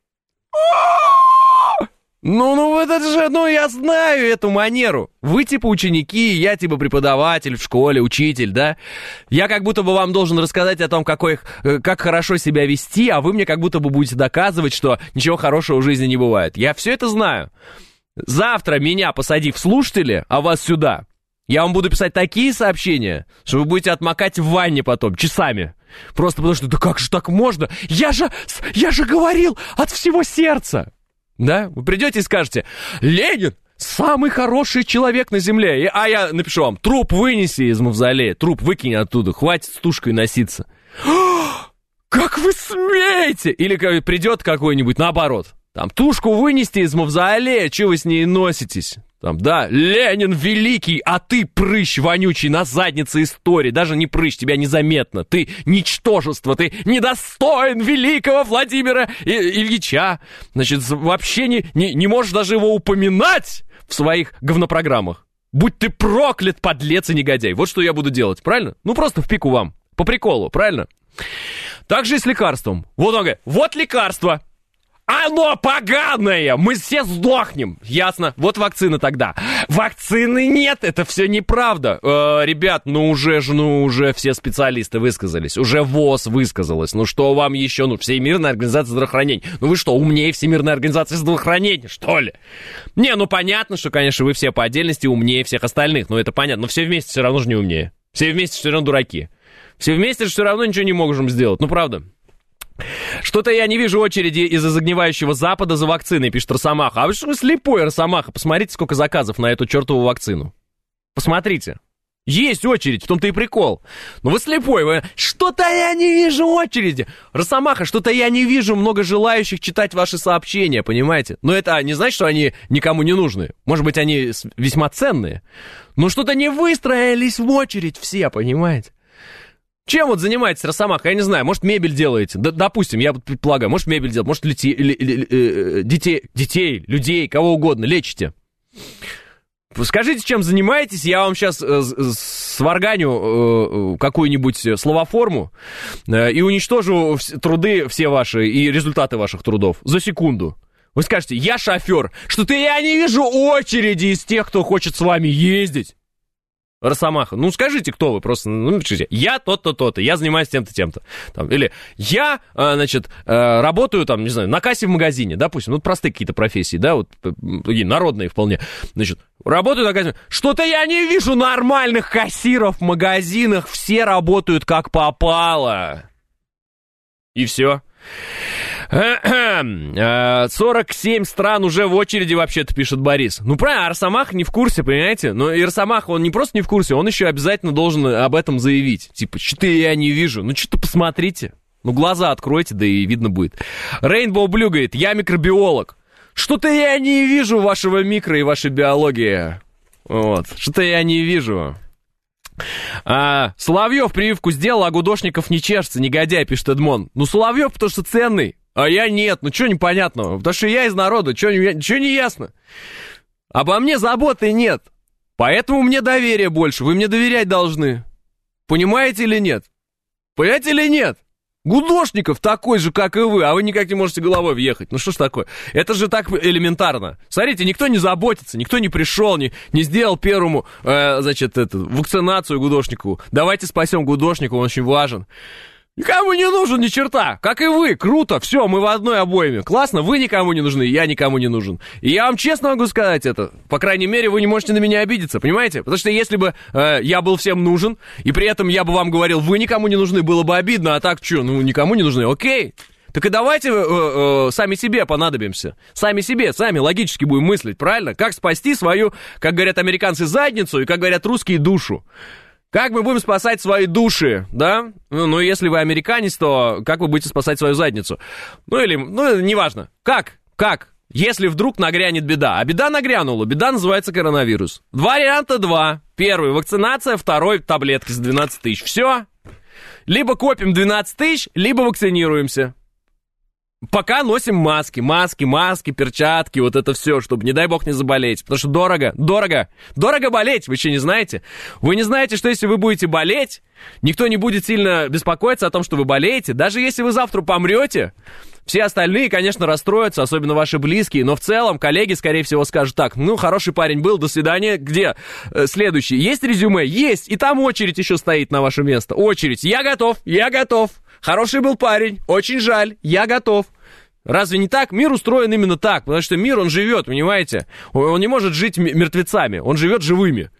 Ну, ну, это же, ну, я знаю эту манеру. Вы типа ученики, я типа преподаватель в школе, учитель, да? Я как будто бы вам должен рассказать о том, какой, как хорошо себя вести, а вы мне как будто бы будете доказывать, что ничего хорошего в жизни не бывает. Я все это знаю. Завтра меня посади в слушатели, а вас сюда, я вам буду писать такие сообщения, что вы будете отмокать в ванне потом, часами. Просто потому что, да как же так можно? Я же, я же говорил от всего сердца. Да? Вы придете и скажете, Ленин самый хороший человек на земле. И, а я напишу вам, труп вынеси из мавзолея, труп выкинь оттуда, хватит с тушкой носиться. Как вы смеете? Или придет какой-нибудь, наоборот, там, тушку вынести из мавзолея, что вы с ней носитесь? Там, да, Ленин великий, а ты прыщ вонючий на заднице истории. Даже не прыщ, тебя незаметно. Ты ничтожество, ты недостоин великого Владимира Ильича. Значит, вообще не, не, не можешь даже его упоминать в своих говнопрограммах. Будь ты проклят, подлец и негодяй. Вот что я буду делать, правильно? Ну, просто в пику вам, по приколу, правильно? Так же и с лекарством. Вот он говорит, вот лекарство. Оно поганое! Мы все сдохнем! Ясно? Вот вакцина тогда. Вакцины нет! Это все неправда. Э, ребят, ну уже же, ну уже все специалисты высказались. Уже ВОЗ высказалась. Ну что вам еще? Ну, Всемирная организация здравоохранения. Ну вы что, умнее Всемирной организации здравоохранения, что ли? Не, ну понятно, что, конечно, вы все по отдельности умнее всех остальных. Ну это понятно. Но все вместе все равно же не умнее. Все вместе все равно дураки. Все вместе же все равно ничего не можем сделать. Ну правда. Что-то я не вижу очереди из-за загнивающего Запада за вакциной, пишет Росомаха. А вы что, вы слепой, Росомаха? Посмотрите, сколько заказов на эту чертову вакцину. Посмотрите. Есть очередь, в том-то и прикол. Но вы слепой, вы... Что-то я не вижу очереди. Росомаха, что-то я не вижу много желающих читать ваши сообщения, понимаете? Но это не значит, что они никому не нужны. Может быть, они весьма ценные. Но что-то не выстроились в очередь все, понимаете? Чем вот занимаетесь, Росомаха? Я не знаю, может, мебель делаете? Д- допустим, я предполагаю, может, мебель делаете, может, лети... л- л- л- детей, детей, людей, кого угодно лечите. Скажите, чем занимаетесь, я вам сейчас э, сварганю э, какую-нибудь словоформу э, и уничтожу вс- труды все ваши и результаты ваших трудов за секунду. Вы скажете, я шофер, что-то я не вижу очереди из тех, кто хочет с вами ездить. Росомаха, ну скажите, кто вы, просто, ну напишите, я тот-то, то-то, я занимаюсь тем-то, тем-то. Там, или я, значит, работаю, там, не знаю, на кассе в магазине, допустим, ну простые какие-то профессии, да, вот такие народные вполне. Значит, работаю на кассе, что-то я не вижу нормальных кассиров в магазинах, все работают как попало. И все. сорок семь стран уже в очереди, вообще-то, пишет Борис. Ну, правильно, а Росомаха не в курсе, понимаете? Но и Росомаха, он не просто не в курсе, он еще обязательно должен об этом заявить. Типа, что-то я не вижу. Ну, что-то посмотрите. Ну, глаза откройте, да и видно будет. Рейнбоу Блю говорит, я микробиолог. Что-то я не вижу вашего микро и вашей биологии. Вот, что-то я не вижу. А, Соловьев прививку сделал, а Гудошников не чешется, негодяй, пишет Эдмон. Ну, Соловьев, потому что ценный, а я нет. Ну, что непонятного? Потому что я из народа, что не ясно? Обо мне заботы нет. Поэтому мне доверия больше. Вы мне доверять должны. Понимаете или нет? Понимаете или нет? Гудошников такой же, как и вы, а вы никак не можете головой въехать. Ну что ж такое? Это же так элементарно. Смотрите, никто не заботится, никто не пришел, не, не сделал первому, э, значит, эту, вакцинацию Гудошникову. Давайте спасем Гудошникова, он очень важен. Никому не нужен ни черта, как и вы, круто, все, мы в одной обойме. Классно, вы никому не нужны, я никому не нужен. И я вам честно могу сказать это, по крайней мере, вы не можете на меня обидеться, понимаете? Потому что если бы э, я был всем нужен, и при этом я бы вам говорил, вы никому не нужны, было бы обидно, а так что, ну никому не нужны, окей. Так и давайте э, э, сами себе понадобимся, сами себе, сами логически будем мыслить, правильно? Как спасти свою, как говорят американцы, задницу, и как говорят русские, душу. Как мы будем спасать свои души, да? Ну, ну, если вы американец, то как вы будете спасать свою задницу? Ну, или, ну, неважно. Как? Как? Если вдруг нагрянет беда. А беда нагрянула. Беда называется коронавирус. Два варианта, два. Первый — вакцинация, второй — таблетки за двенадцать тысяч. Все. Либо копим двенадцать тысяч, либо вакцинируемся. Пока носим маски, маски, маски, перчатки, вот это все, чтобы, не дай бог, не заболеть. Потому что дорого, дорого, дорого болеть, вы что, не знаете? Вы не знаете, что если вы будете болеть, никто не будет сильно беспокоиться о том, что вы болеете. Даже если вы завтра помрете, все остальные, конечно, расстроятся, особенно ваши близкие, но в целом коллеги, скорее всего, скажут так: ну, хороший парень был, до свидания. Где э, следующий? Есть резюме? Есть, и там очередь еще стоит на ваше место. Очередь. Я готов, я готов. Хороший был парень, очень жаль, я готов. Разве не так? Мир устроен именно так, потому что мир, он живет, понимаете? Он не может жить мертвецами, он живет живыми.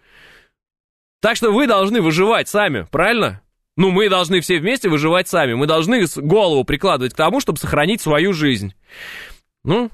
Так что вы должны выживать сами, правильно? Ну, мы должны все вместе выживать сами. Мы должны голову прикладывать к тому, чтобы сохранить свою жизнь. Ну,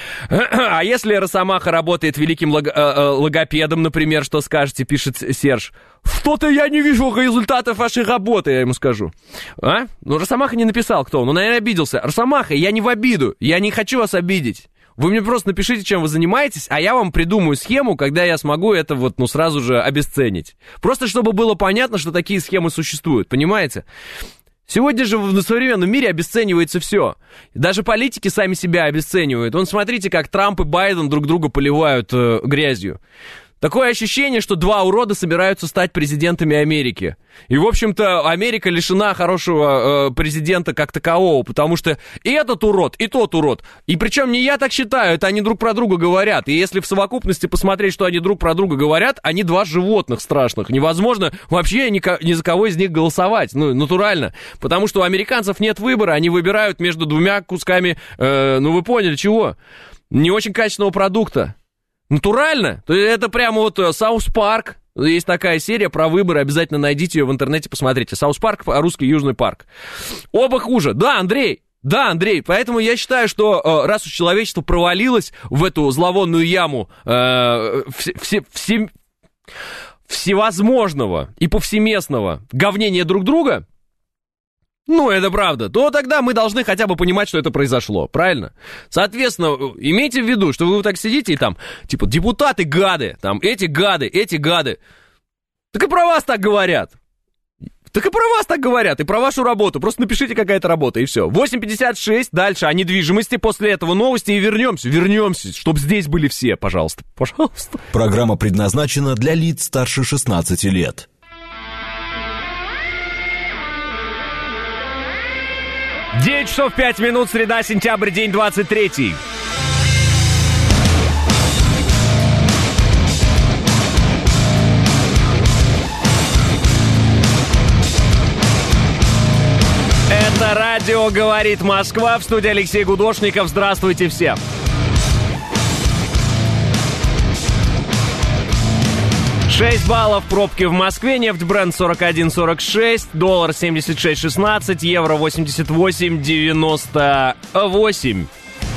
а если Росомаха работает великим лог- э, логопедом, например, что скажете, пишет Серж? Что-то я не вижу результатов вашей работы, я ему скажу. А? Ну, Росомаха не написал, кто он. Он, наверное, обиделся. Росомаха, я не в обиду, я не хочу вас обидеть. Вы мне просто напишите, чем вы занимаетесь, а я вам придумаю схему, когда я смогу это вот, ну, сразу же обесценить. Просто чтобы было понятно, что такие схемы существуют, понимаете? Сегодня же в современном мире обесценивается все. Даже политики сами себя обесценивают. Вон, смотрите, как Трамп и Байден друг друга поливают э, грязью. Такое ощущение, что два урода собираются стать президентами Америки. И, в общем-то, Америка лишена хорошего э, президента как такового, потому что и этот урод, и тот урод. И причем не я так считаю, это они друг про друга говорят. И если в совокупности посмотреть, что они друг про друга говорят, они два животных страшных. Невозможно вообще ни, ни за кого из них голосовать, ну, натурально. Потому что у американцев нет выбора, они выбирают между двумя кусками, э, ну, вы поняли, чего? Не очень качественного продукта. Натурально. То есть это прямо вот Саус Парк. Есть такая серия про выборы, обязательно найдите ее в интернете, посмотрите. Саус Парк, русский Южный парк. Оба хуже. Да, Андрей, да, Андрей. Поэтому я считаю, что раз уж человечество провалилось в эту зловонную яму, э, все, все, все, всевозможного и повсеместного говнения друг друга, ну, это правда, то тогда мы должны хотя бы понимать, что это произошло, правильно? Соответственно, имейте в виду, что вы вот так сидите и там, типа, депутаты гады, там, эти гады, эти гады. Так и про вас так говорят. Так и про вас так говорят, и про вашу работу. Просто напишите, какая-то работа, и все. восемь пятьдесят шесть, дальше о недвижимости, после этого новости, и вернемся, вернемся, чтобы здесь были все, пожалуйста, пожалуйста. Программа предназначена для лиц старше шестнадцати лет. девять часов пять минут, среда, сентябрь, день двадцать третий. Это радио «Говорит Москва», в студии Алексей Гудошников. Здравствуйте всем. шесть баллов пробки в Москве, нефть Brent сорок один сорок шесть, доллар семьдесят шесть шестнадцать, евро восемьдесят восемь девяносто восемь.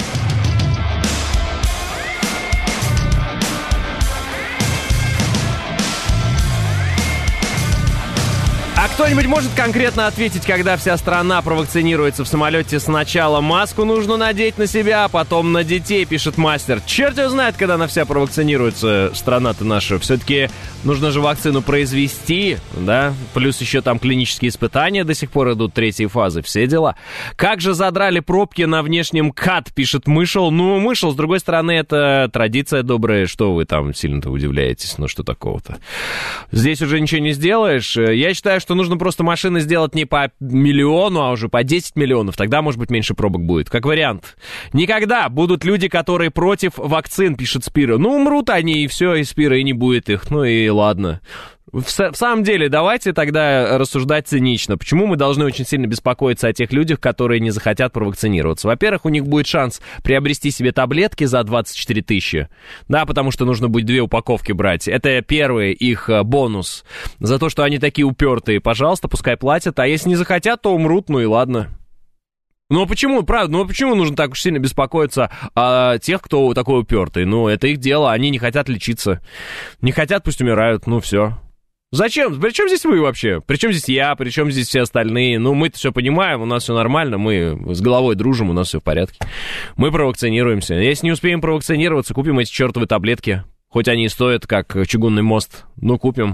А кто-нибудь может конкретно ответить, когда вся страна провакцинируется в самолете? Сначала маску нужно надеть на себя, а потом на детей, пишет мастер. Черт его знает, когда она вся провакцинируется, страна-то наша. Все-таки нужно же вакцину произвести, да? Плюс еще там клинические испытания до сих пор идут, третьей фазы, все дела. Как же задрали пробки на внешнем КАТ, пишет Мышел. Ну, Мышел, с другой стороны, это традиция добрая. Что вы там сильно-то удивляетесь? Ну, что такого-то? Здесь уже ничего не сделаешь. Я считаю, что что нужно просто машины сделать не по миллиону, а уже по десять миллионов. Тогда, может быть, меньше пробок будет. Как вариант. Никогда будут люди, которые против вакцин, пишет Спира. Ну, умрут они, и все, и Спира, и не будет их. Ну и ладно. В, в самом деле, давайте тогда рассуждать цинично. Почему мы должны очень сильно беспокоиться о тех людях, которые не захотят провакцинироваться? Во-первых, у них будет шанс приобрести себе таблетки за двадцать четыре тысячи. Да, потому что нужно будет две упаковки брать. Это первый их бонус. За то, что они такие упертые, пожалуйста, пускай платят. А если не захотят, то умрут, ну и ладно. Ну, почему, правда, ну, почему нужно так уж сильно беспокоиться о тех, кто такой упертый? Ну, это их дело, они не хотят лечиться. Не хотят, пусть умирают, ну, все. Зачем? При чем здесь вы вообще? При чем здесь я? При чем здесь все остальные? Ну, мы-то все понимаем, у нас все нормально, мы с головой дружим, у нас все в порядке. Мы провакцинируемся. Если не успеем провакцинироваться, купим эти чертовы таблетки. Хоть они и стоят, как чугунный мост. Ну, купим.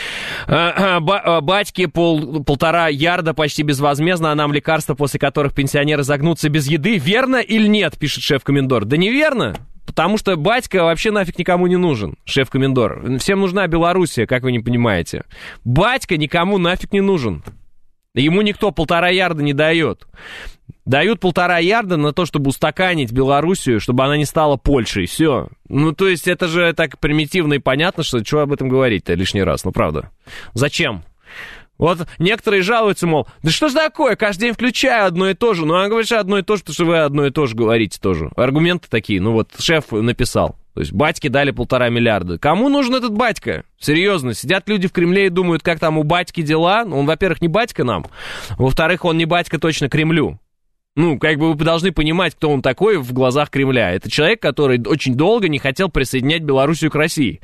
Батьки пол, полтора ярда почти безвозмездно, а нам лекарства, после которых пенсионеры загнутся без еды. Верно или нет, пишет шеф-комендор. Да неверно. Потому что батька вообще нафиг никому не нужен, шеф-комендор. Всем нужна Белоруссия, как вы не понимаете. Батька никому нафиг не нужен. Ему никто полтора ярда не дает. Дают полтора ярда на то, чтобы устаканить Белоруссию, чтобы она не стала Польшей. Все. Ну, то есть это же так примитивно и понятно, что что об этом говорить-то лишний раз. Ну, правда. Зачем? Вот некоторые жалуются, мол, да что ж такое, каждый день включаю одно и то же. Ну, а говоришь одно и то же, потому что вы одно и то же говорите тоже. Аргументы такие, ну вот шеф написал. То есть батьке дали полтора миллиарда. Кому нужен этот батька? Серьезно, сидят люди в Кремле и думают, как там у батьки дела. Он, во-первых, не батька нам. Во-вторых, он не батька точно Кремлю. Ну, как бы вы должны понимать, кто он такой в глазах Кремля. Это человек, который очень долго не хотел присоединять Белоруссию к России.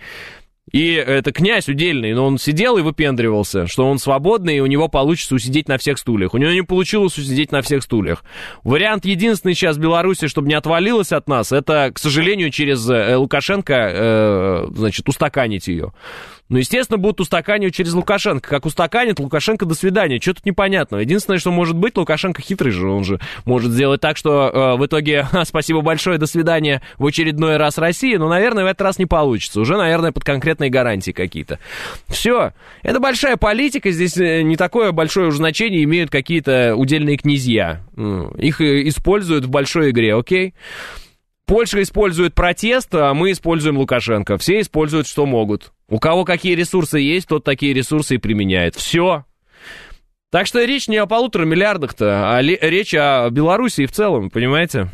И это князь удельный, но он сидел и выпендривался, что он свободный, и у него получится усидеть на всех стульях. У него не получилось усидеть на всех стульях. Вариант единственный сейчас в Беларуси, чтобы не отвалилось от нас, это, к сожалению, через Лукашенко, э, значит, устаканить ее. Ну, естественно, будут устаканивать через Лукашенко. Как устаканит, Лукашенко до свидания. Что тут непонятного? Единственное, что может быть, Лукашенко хитрый же. Он же может сделать так, что э, в итоге спасибо большое, до свидания в очередной раз России. Но, наверное, в этот раз не получится. Уже, наверное, под конкретные гарантии какие-то. Все. Это большая политика. Здесь не такое большое уже значение имеют какие-то удельные князья. Их используют в большой игре, окей? Польша использует протест, а мы используем Лукашенко. Все используют, что могут. У кого какие ресурсы есть, тот такие ресурсы и применяет. Все. Так что речь не о полутора миллиардах-то, а речь о Белоруссии в целом, понимаете?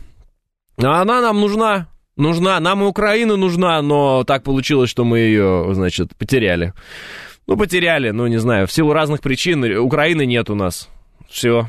А она нам нужна. Нужна. Нам и Украина нужна, но так получилось, что мы ее, значит, потеряли. Ну, потеряли, ну, не знаю, в силу разных причин. Украины нет у нас. Все.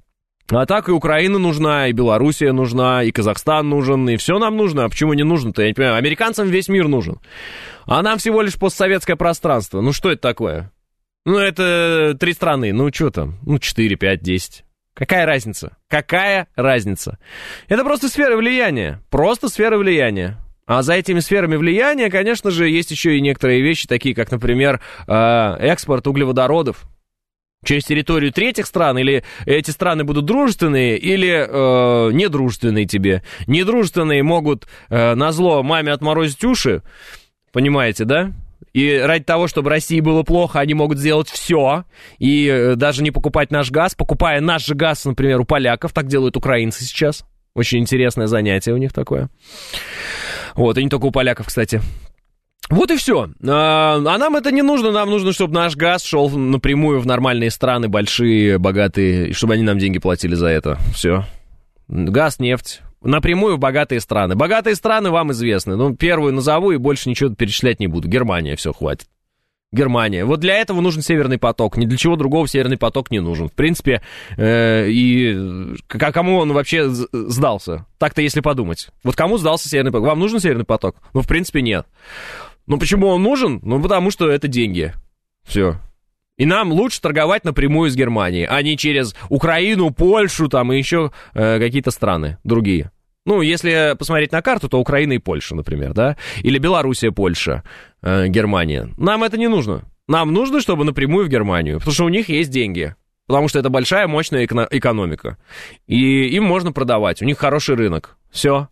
А так и Украина нужна, и Белоруссия нужна, и Казахстан нужен, и все нам нужно. А почему не нужно-то? Я не понимаю. Американцам весь мир нужен. А нам всего лишь постсоветское пространство. Ну, что это такое? Ну, это три страны. Ну, что там? Ну, четыре, пять, десять. Какая разница? Какая разница? Это просто сфера влияния. Просто сфера влияния. А за этими сферами влияния, конечно же, есть еще и некоторые вещи, такие как, например, экспорт углеводородов через территорию третьих стран, или эти страны будут дружественные, или э, недружественные тебе. Недружественные могут э, назло маме отморозить уши, понимаете, да? И ради того, чтобы России было плохо, они могут сделать все, и э, даже не покупать наш газ, покупая наш же газ, например, у поляков, так делают украинцы сейчас. Очень интересное занятие у них такое. Вот, и не только у поляков, кстати. Вот и все. А, а нам это не нужно. Нам нужно, чтобы наш газ шел напрямую в нормальные страны, большие, богатые, и чтобы они нам деньги платили за это. Все. Газ, нефть. Напрямую в богатые страны. Богатые страны вам известны. Ну, первую назову и больше ничего перечислять не буду. Германия, все, хватит. Германия. Вот для этого нужен Северный поток. Ни для чего другого Северный поток не нужен. В принципе, э, и к кому он вообще сдался? Так-то, если подумать. Вот кому сдался Северный поток? Вам нужен Северный поток? Ну, в принципе, нет. Ну, почему он нужен? Ну, потому что это деньги. Все. И нам лучше торговать напрямую с Германией, а не через Украину, Польшу, там, и еще э, какие-то страны другие. Ну, если посмотреть на карту, то Украина и Польша, например, да? Или Белоруссия, Польша, э, Германия. Нам это не нужно. Нам нужно, чтобы напрямую в Германию, потому что у них есть деньги. Потому что это большая, мощная эко- экономика. И им можно продавать, у них хороший рынок. Все.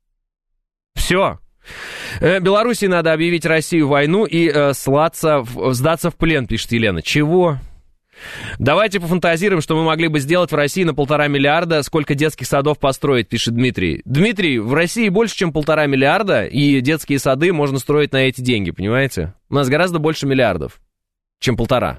Все. Белоруссии надо объявить Россию войну и э, слаться, в, сдаться в плен, пишет Елена. Чего? Давайте пофантазируем, что мы могли бы сделать в России на полтора миллиарда, сколько детских садов построить, пишет Дмитрий. Дмитрий, в России больше, чем полтора миллиарда, и детские сады можно строить на эти деньги, понимаете? У нас гораздо больше миллиардов, чем полтора.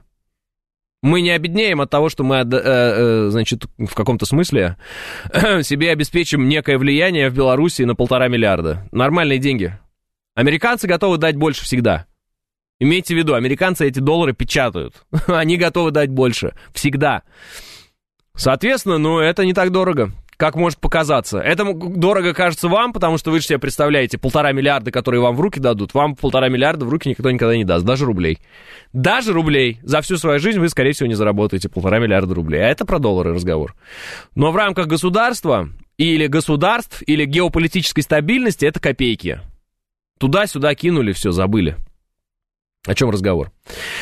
Мы не обеднеем от того, что мы, э, э, значит, в каком-то смысле себе обеспечим некое влияние в Беларуси на полтора миллиарда. Нормальные деньги. Американцы готовы дать больше всегда. Имейте в виду, американцы эти доллары печатают. Они готовы дать больше. Всегда. Соответственно, ну, это не так дорого, как может показаться. Это дорого кажется вам, потому что вы же себе представляете, полтора миллиарда, которые вам в руки дадут, вам полтора миллиарда в руки никто никогда не даст, даже рублей. Даже рублей. За всю свою жизнь вы, скорее всего, не заработаете полтора миллиарда рублей. А это про доллары разговор. Но в рамках государства, или государств, или геополитической стабильности, это копейки. Туда-сюда кинули, все, забыли. О чем разговор?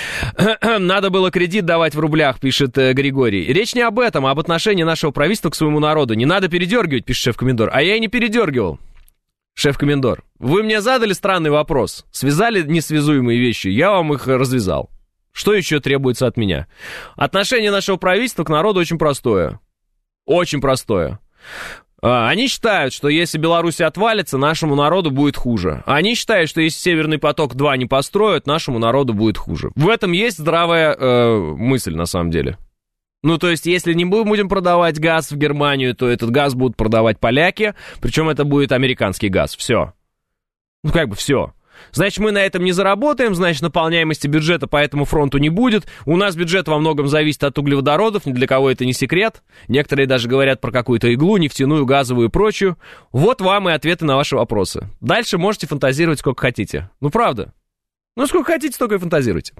Надо было кредит давать в рублях, пишет э, Григорий. Речь не об этом, а об отношении нашего правительства к своему народу. Не надо передергивать, пишет шеф-комендор. А я и не передергивал, шеф-комендор. Вы мне задали странный вопрос. Связали несвязуемые вещи, я вам их развязал. Что еще требуется от меня? Отношение нашего правительства к народу очень простое. Очень простое. Они считают, что если Беларусь отвалится, нашему народу будет хуже. Они считают, что если Северный поток-два не построят, нашему народу будет хуже. В этом есть здравая э, мысль, на самом деле. Ну, то есть, если не будем продавать газ в Германию, то этот газ будут продавать поляки, причем это будет американский газ. Все. Ну, как бы все. Значит, мы на этом не заработаем, значит, наполняемости бюджета по этому фронту не будет. У нас бюджет во многом зависит от углеводородов, ни для кого это не секрет. Некоторые даже говорят про какую-то иглу, нефтяную, газовую и прочую. Вот вам и ответы на ваши вопросы. Дальше можете фантазировать сколько хотите. Ну, правда. Ну, сколько хотите, столько и фантазируйте.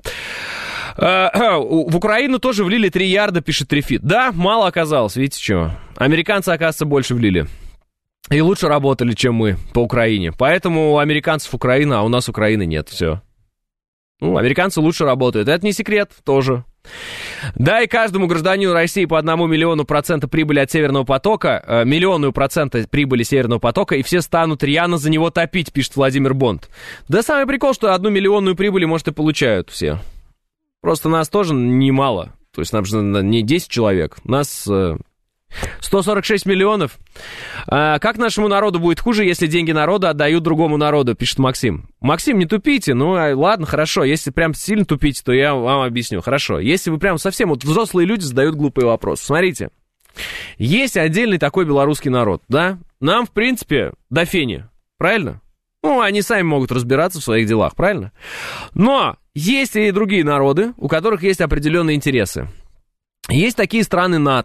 В Украину тоже влили три ярда, пишет Трифит. Да, мало оказалось, видите что. Американцы, оказывается, больше влили. И лучше работали, чем мы по Украине. Поэтому у американцев Украина, а у нас Украины нет. Все. Ну, американцы лучше работают. Это не секрет тоже. Да, и каждому гражданину России по одному миллиону процента прибыли от Северного потока, э, миллионную процента прибыли Северного потока, и все станут рьяно за него топить, пишет Владимир Бонд. Да самый прикол, что одну миллионную прибыль, может, и получают все. Просто нас тоже немало. То есть нам же не десять человек. Нас... Э, сто сорок шесть миллионов. А, как нашему народу будет хуже, если деньги народа отдают другому народу, пишет Максим. Максим, не тупите. Ну, ладно, хорошо. Если прям сильно тупите, то я вам объясню. Хорошо. Если вы прям совсем... Вот взрослые люди задают глупые вопросы. Смотрите. Есть отдельный такой белорусский народ, да? Нам, в принципе, до фени. Правильно? Ну, они сами могут разбираться в своих делах, правильно? Но есть и другие народы, у которых есть определенные интересы. Есть такие страны НАТО.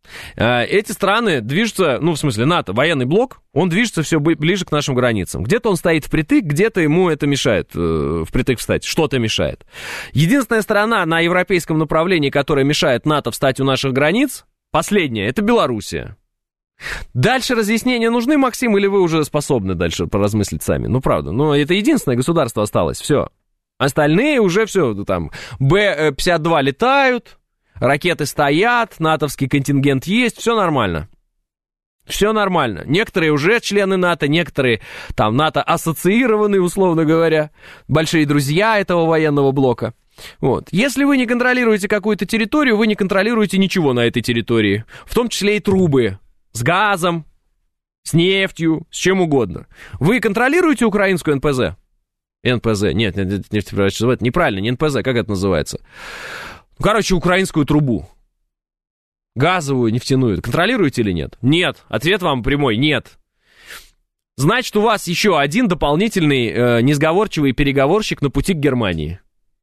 Эти страны движутся, ну, в смысле, НАТО, военный блок, он движется все ближе к нашим границам. Где-то он стоит впритык, где-то ему это мешает впритык встать, что-то мешает. Единственная страна на европейском направлении, которая мешает НАТО встать у наших границ, последняя, это Белоруссия. Дальше разъяснения нужны, Максим, или вы уже способны дальше поразмыслить сами? Ну, правда, но это единственное государство осталось, все. Остальные уже все, там, Бэ пятьдесят два летают, ракеты стоят, натовский контингент есть, все нормально. Все нормально. Некоторые уже члены НАТО, некоторые там НАТО ассоциированные, условно говоря, большие друзья этого военного блока. Вот. Если вы не контролируете какую-то территорию, вы не контролируете ничего на этой территории, в том числе и трубы с газом, с нефтью, с чем угодно. Вы контролируете украинскую эн пэ зэ? эн пэ зэ, нет, нет, нефтепродуктовая, неправильно, не эн пэ зэ, как это называется? Короче, украинскую трубу. Газовую, нефтяную. Контролируете или нет? Нет. Ответ вам прямой. Нет. Значит, у вас еще один дополнительный э, несговорчивый переговорщик на пути к Германии.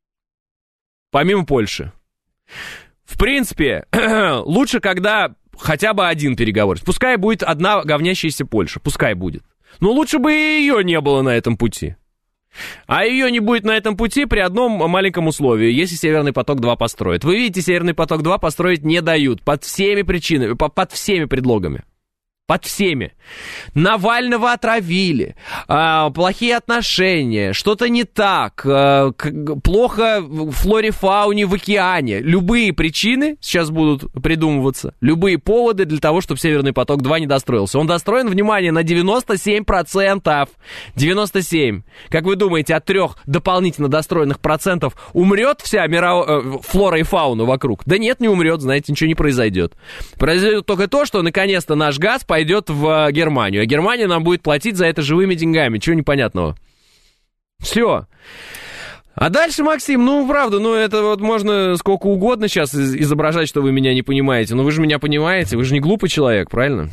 Помимо Польши. В принципе, лучше, когда хотя бы один переговорщик. Пускай будет одна говнящаяся Польша. Пускай будет. Но лучше бы и ее не было на этом пути. А ее не будет на этом пути при одном маленьком условии, если Северный поток-два построят. Вы видите, Северный поток-два построить не дают под всеми причинами, под всеми предлогами. Под всеми. Навального отравили, э, плохие отношения, что-то не так, э, плохо в флоре-фауне в океане. Любые причины сейчас будут придумываться, любые поводы для того, чтобы Северный поток-два не достроился. Он достроен, внимание, на девяносто семь процентов. девяносто семь. Как вы думаете, от трех дополнительно достроенных процентов умрет вся мировая э, флора и фауна вокруг? Да нет, не умрет, знаете, ничего не произойдет. Произойдет только то, что наконец-то наш газ пойдет идет в Германию, а Германия нам будет платить за это живыми деньгами. Чего непонятного? Все. А дальше, Максим, ну, правда, ну, это вот можно сколько угодно сейчас изображать, что вы меня не понимаете. Но вы же меня понимаете, вы же не глупый человек, правильно?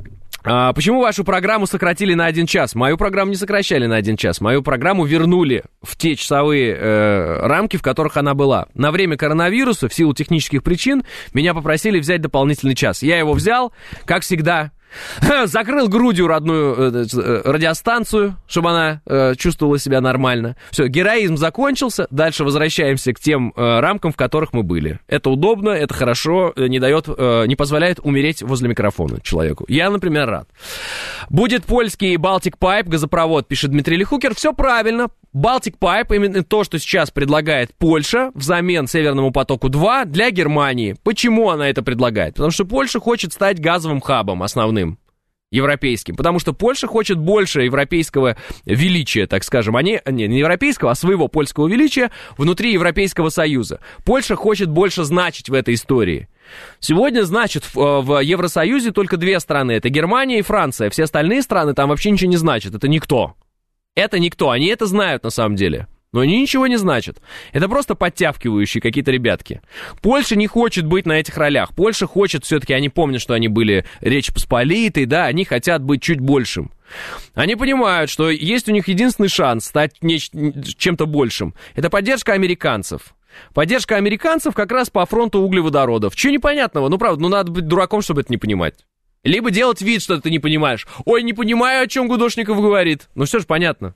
А почему вашу программу сократили на один час? Мою программу не сокращали на один час. Мою программу вернули в те часовые э, рамки, в которых она была. На время коронавируса, в силу технических причин, меня попросили взять дополнительный час. Я его взял, как всегда. Закрыл грудью родную э, радиостанцию, чтобы она э, чувствовала себя нормально. Все, героизм закончился. Дальше возвращаемся к тем э, рамкам, в которых мы были. Это удобно, это хорошо, не дает, э, не позволяет умереть возле микрофона человеку. Я, например, рад. Будет польский Baltic Pipe, газопровод, пишет Дмитрий Лихукер. Все правильно. Baltic Pipe, именно то, что сейчас предлагает Польша взамен Северному потоку-два для Германии. Почему она это предлагает? Потому что Польша хочет стать газовым хабом основным, европейским. Потому что Польша хочет больше европейского величия, так скажем. Они, не, не европейского, а своего польского величия внутри Европейского Союза. Польша хочет больше значить в этой истории. Сегодня, значит, в, в Евросоюзе только две страны. Это Германия и Франция. Все остальные страны там вообще ничего не значат. Это никто. Это никто, они это знают на самом деле, но они ничего не значат. Это просто подтягивающие какие-то ребятки. Польша не хочет быть на этих ролях. Польша хочет, все-таки, они помнят, что они были Речь Посполитой, да, они хотят быть чуть большим. Они понимают, что есть у них единственный шанс стать неч- чем-то большим. Это поддержка американцев. Поддержка американцев как раз по фронту углеводородов. Чего непонятного? Ну, правда, ну надо быть дураком, чтобы это не понимать. Либо делать вид, что ты не понимаешь. Ой, не понимаю, о чем Гудошников говорит. Ну, все же понятно.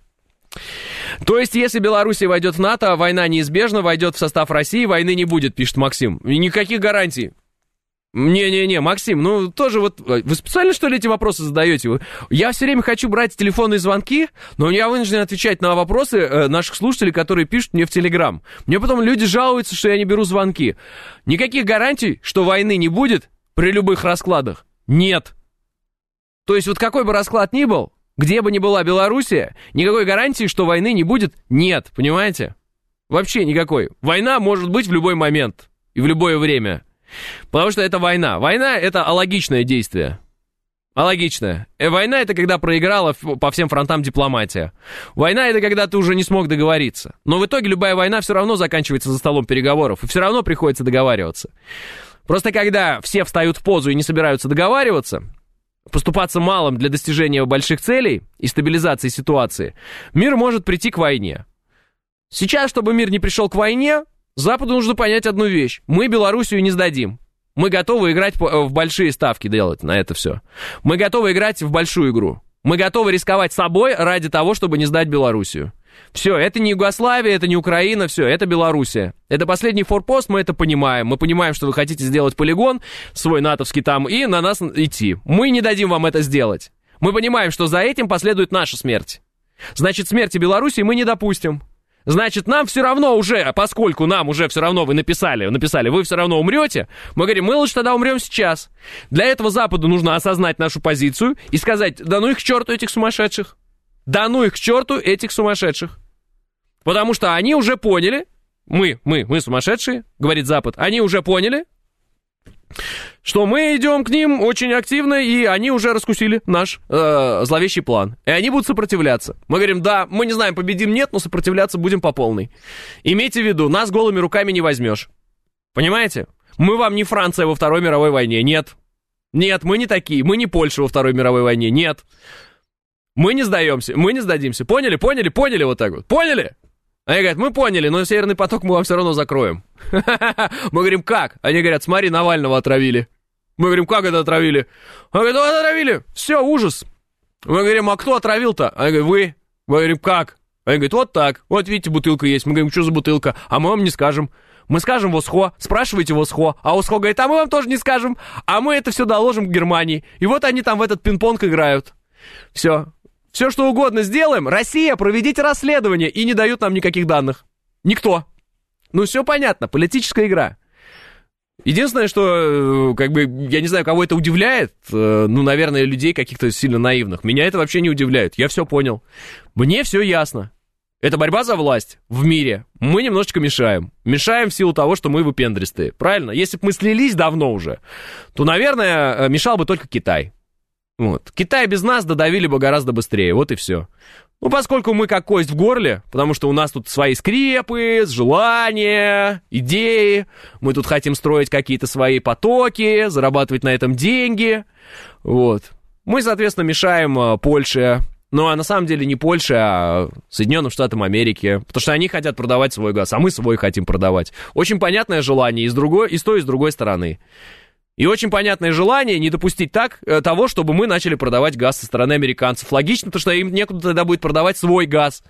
То есть, если Белоруссия войдет в НАТО, война неизбежна, войдет в состав России, войны не будет, пишет Максим. И никаких гарантий. Не-не-не, Максим, ну, тоже вот... Вы специально, что ли, эти вопросы задаете? Я все время хочу брать телефонные звонки, но я вынужден отвечать на вопросы наших слушателей, которые пишут мне в Телеграм. Мне потом люди жалуются, что я не беру звонки. Никаких гарантий, что войны не будет при любых раскладах. Нет. То есть вот какой бы расклад ни был, где бы ни была Белоруссия, никакой гарантии, что войны не будет, нет, понимаете? Вообще никакой. Война может быть в любой момент и в любое время. Потому что это война. Война — это алогичное действие. Алогичное. Война — это когда проиграла по всем фронтам дипломатия. Война — это когда ты уже не смог договориться. Но в итоге любая война все равно заканчивается за столом переговоров, и все равно приходится договариваться. Просто когда все встают в позу и не собираются договариваться, поступаться малым для достижения больших целей и стабилизации ситуации, мир может прийти к войне. Сейчас, чтобы мир не пришел к войне, Западу нужно понять одну вещь. Мы Белоруссию не сдадим. Мы готовы играть в большие ставки делать на это все. Мы готовы играть в большую игру. Мы готовы рисковать собой ради того, чтобы не сдать Белоруссию. Все, это не Югославия, это не Украина, все, это Белоруссия. Это последний форпост, мы это понимаем. Мы понимаем, что вы хотите сделать полигон свой натовский там и на нас идти. Мы не дадим вам это сделать. Мы понимаем, что за этим последует наша смерть. Значит, смерти Белоруссии мы не допустим. Значит, нам все равно уже, поскольку нам уже все равно вы написали, написали, вы все равно умрете, мы говорим, мы лучше тогда умрем сейчас. Для этого Западу нужно осознать нашу позицию и сказать, да ну их к черту этих сумасшедших. Да ну их к черту этих сумасшедших. Потому что они уже поняли, мы, мы, мы сумасшедшие, говорит Запад, они уже поняли, что мы идем к ним очень активно, и они уже раскусили наш э, зловещий план. И они будут сопротивляться. Мы говорим, да, мы не знаем, победим, нет, но сопротивляться будем по полной. Имейте в виду, нас голыми руками не возьмешь. Понимаете? Мы вам не Франция во Второй мировой войне, нет. Нет, мы не такие, мы не Польша во Второй мировой войне, нет. Мы не сдаемся, мы не сдадимся. Поняли, поняли, поняли вот так вот? Поняли? Они говорят, мы поняли, но Северный поток мы вам все равно закроем. Мы говорим, как? Они говорят, смотри, Навального отравили. Мы говорим, как это отравили? Они говорят, ну отравили, все, ужас. Мы говорим, а кто отравил-то? Они говорят, вы. Мы говорим, как? Они говорят, вот так, вот видите, бутылка есть. Мы говорим, что за бутылка? А мы вам не скажем. Мы скажем в ОСХО, спрашивайте в ОСХО. А ОСХО говорит, а мы вам тоже не скажем. А мы это все доложим к Германии. И вот они там в этот пинг-понг играют. Все. Все, что угодно сделаем. Россия, проведите расследование. И не дают нам никаких данных. Никто. Ну, все понятно. Политическая игра. Единственное, что, как бы, я не знаю, кого это удивляет. Ну, наверное, людей каких-то сильно наивных. Меня это вообще не удивляет. Я все понял. Мне все ясно. Это борьба за власть в мире. Мы немножечко мешаем. Мешаем в силу того, что мы выпендристые. Правильно? Если бы мы слились давно уже, то, наверное, мешал бы только Китай. Вот. Китай без нас додавили бы гораздо быстрее, вот и все. Ну, поскольку мы как кость в горле, потому что у нас тут свои скрепы, желания, идеи, мы тут хотим строить какие-то свои потоки, зарабатывать на этом деньги, вот. Мы, соответственно, мешаем Польше, ну, а на самом деле не Польше, а Соединенным Штатам Америки, потому что они хотят продавать свой газ, а мы свой хотим продавать. Очень понятное желание и с, другой, и с той, и с другой стороны. И очень понятное желание не допустить так, э, того, чтобы мы начали продавать газ со стороны американцев. Логично, потому что им некуда тогда будет продавать свой газ.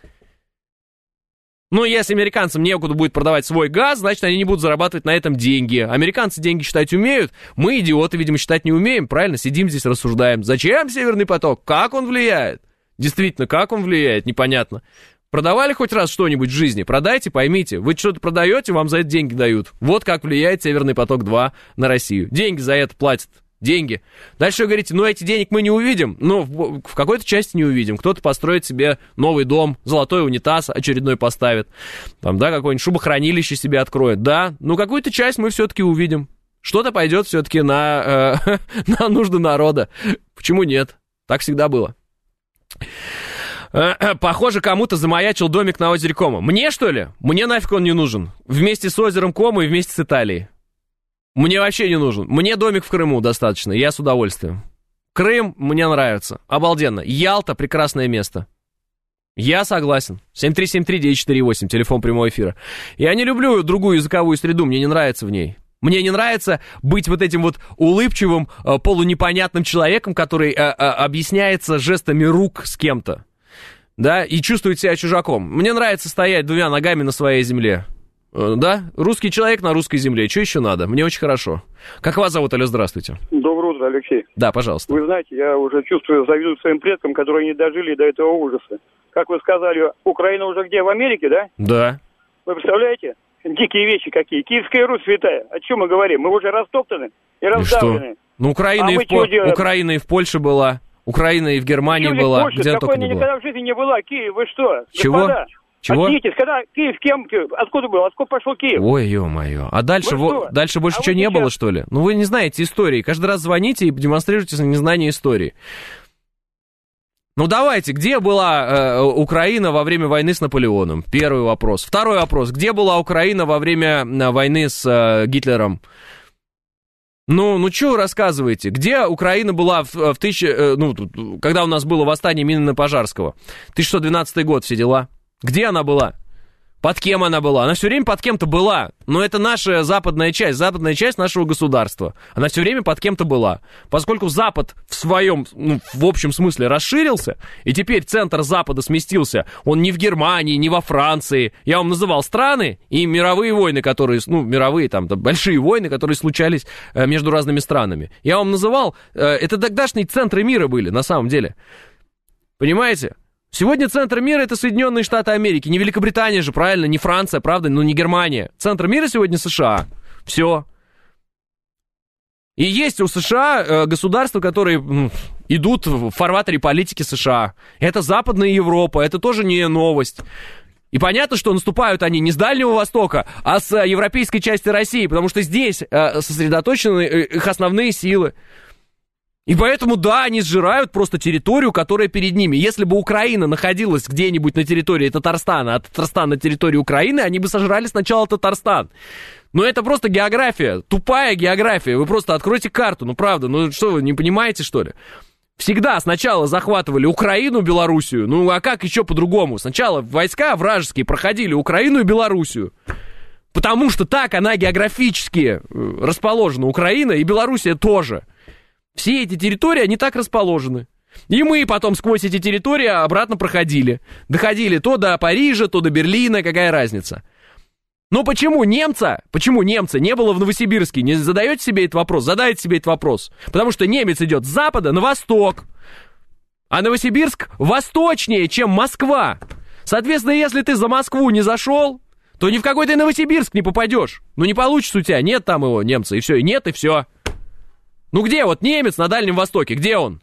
Ну, если американцам некуда будет продавать свой газ, значит, они не будут зарабатывать на этом деньги. Американцы деньги считать умеют, мы, идиоты, видимо, считать не умеем, правильно? Сидим здесь, рассуждаем. Зачем Северный поток? Как он влияет? Действительно, как он влияет? Непонятно. Продавали хоть раз что-нибудь в жизни? Продайте, поймите. Вы что-то продаете, вам за это деньги дают. Вот как влияет Северный поток-два на Россию. Деньги за это платят. Деньги. Дальше вы говорите, ну, эти денег мы не увидим. Ну, в, в какой-то части не увидим. Кто-то построит себе новый дом, золотой унитаз очередной поставит. Там, да, какое-нибудь шубохранилище себе откроет. Да, ну, какую-то часть мы все-таки увидим. Что-то пойдет все-таки на, э, на нужды народа. Почему нет? Так всегда было. Похоже, кому-то замаячил домик на озере Кома. Мне, что ли? Мне нафиг он не нужен. Вместе с озером Кома и вместе с Италией. Мне вообще не нужен. Мне домик в Крыму достаточно, я с удовольствием. Крым мне нравится. Обалденно. Ялта — прекрасное место. Я согласен. семь три семь три девять четыре восемь, телефон прямого эфира. Я не люблю другую языковую среду, мне не нравится в ней. Мне не нравится быть вот этим вот улыбчивым, полунепонятным человеком, который объясняется жестами рук с кем-то. Да, и чувствует себя чужаком. Мне нравится стоять двумя ногами на своей земле. Да, русский человек на русской земле. Что еще надо? Мне очень хорошо. Как вас зовут, Алло, здравствуйте. Доброе утро, Алексей. Да, пожалуйста. Вы знаете, я уже чувствую завидую своим предкам, которые не дожили до этого ужаса. Как вы сказали, Украина уже где, в Америке, да? Да. Вы представляете? Дикие вещи какие. Киевская Русь святая. О чем мы говорим? Мы уже растоптаны и раздавлены. И что? Ну, Украина, а и в По... Украина и в Польше была. Украина и в Германии Чего была. Польша? Где она Такой только не никогда была. в жизни не была. Киев, вы что? Чего? Господа, Чего? Отъедетесь. Когда Киев, кем? Откуда был? Откуда пошел Киев? Ой, ё-моё. А дальше, во... дальше больше а ничего не сейчас... было, что ли? Ну, вы не знаете истории. Каждый раз звоните и демонстрируйте незнание истории. Ну, давайте, где была э, Украина во время войны с Наполеоном? Первый вопрос. Второй вопрос. Где была Украина во время э, войны с э, Гитлером? Ну, ну что вы рассказываете? Где Украина была в, в тысяча, э, ну, когда у нас было восстание Минина-Пожарского? тысяча шестьсот двенадцатый год, все дела. Где она была? Под кем она была? Она все время под кем-то была. Но это наша западная часть, западная часть нашего государства. Она все время под кем-то была. Поскольку Запад в своем, ну, в общем смысле расширился, и теперь центр Запада сместился, он не в Германии, не во Франции. Я вам называл страны и мировые войны, которые, ну, мировые, там, да, большие войны, которые случались э, между разными странами. Я вам называл, э, это тогдашние центры мира были, на самом деле. Понимаете? Сегодня центр мира — это Соединенные Штаты Америки. Не Великобритания же, правильно, не Франция, правда, но не Германия. Центр мира сегодня США. Все. И есть у США э, государства, которые м, идут в фарватере политики США. Это Западная Европа, это тоже не новость. И понятно, что наступают они не с Дальнего Востока, а с э, европейской части России, потому что здесь э, сосредоточены э, их основные силы. И поэтому, да, они сжирают просто территорию, которая перед ними. Если бы Украина находилась где-нибудь на территории Татарстана, а Татарстан на территории Украины, они бы сожрали сначала Татарстан. Но это просто география, тупая география. Вы просто откройте карту, ну правда, ну что вы, не понимаете, что ли? Всегда сначала захватывали Украину, Белоруссию, ну а как еще по-другому? Сначала войска вражеские проходили Украину и Белоруссию. Потому что так она географически расположена, Украина и Белоруссия тоже. Все эти территории, они так расположены. И мы потом сквозь эти территории обратно проходили. Доходили то до Парижа, то до Берлина, какая разница. Но почему немца, почему немца не было в Новосибирске? Не задаете себе этот вопрос? Задайте себе этот вопрос. Потому что немец идет с запада на восток. А Новосибирск восточнее, чем Москва. Соответственно, если ты за Москву не зашел, то ни в какой ты Новосибирск не попадешь. Ну не получится у тебя, нет там его, немца, и все, и нет, и все. Ну где вот немец на Дальнем Востоке, где он?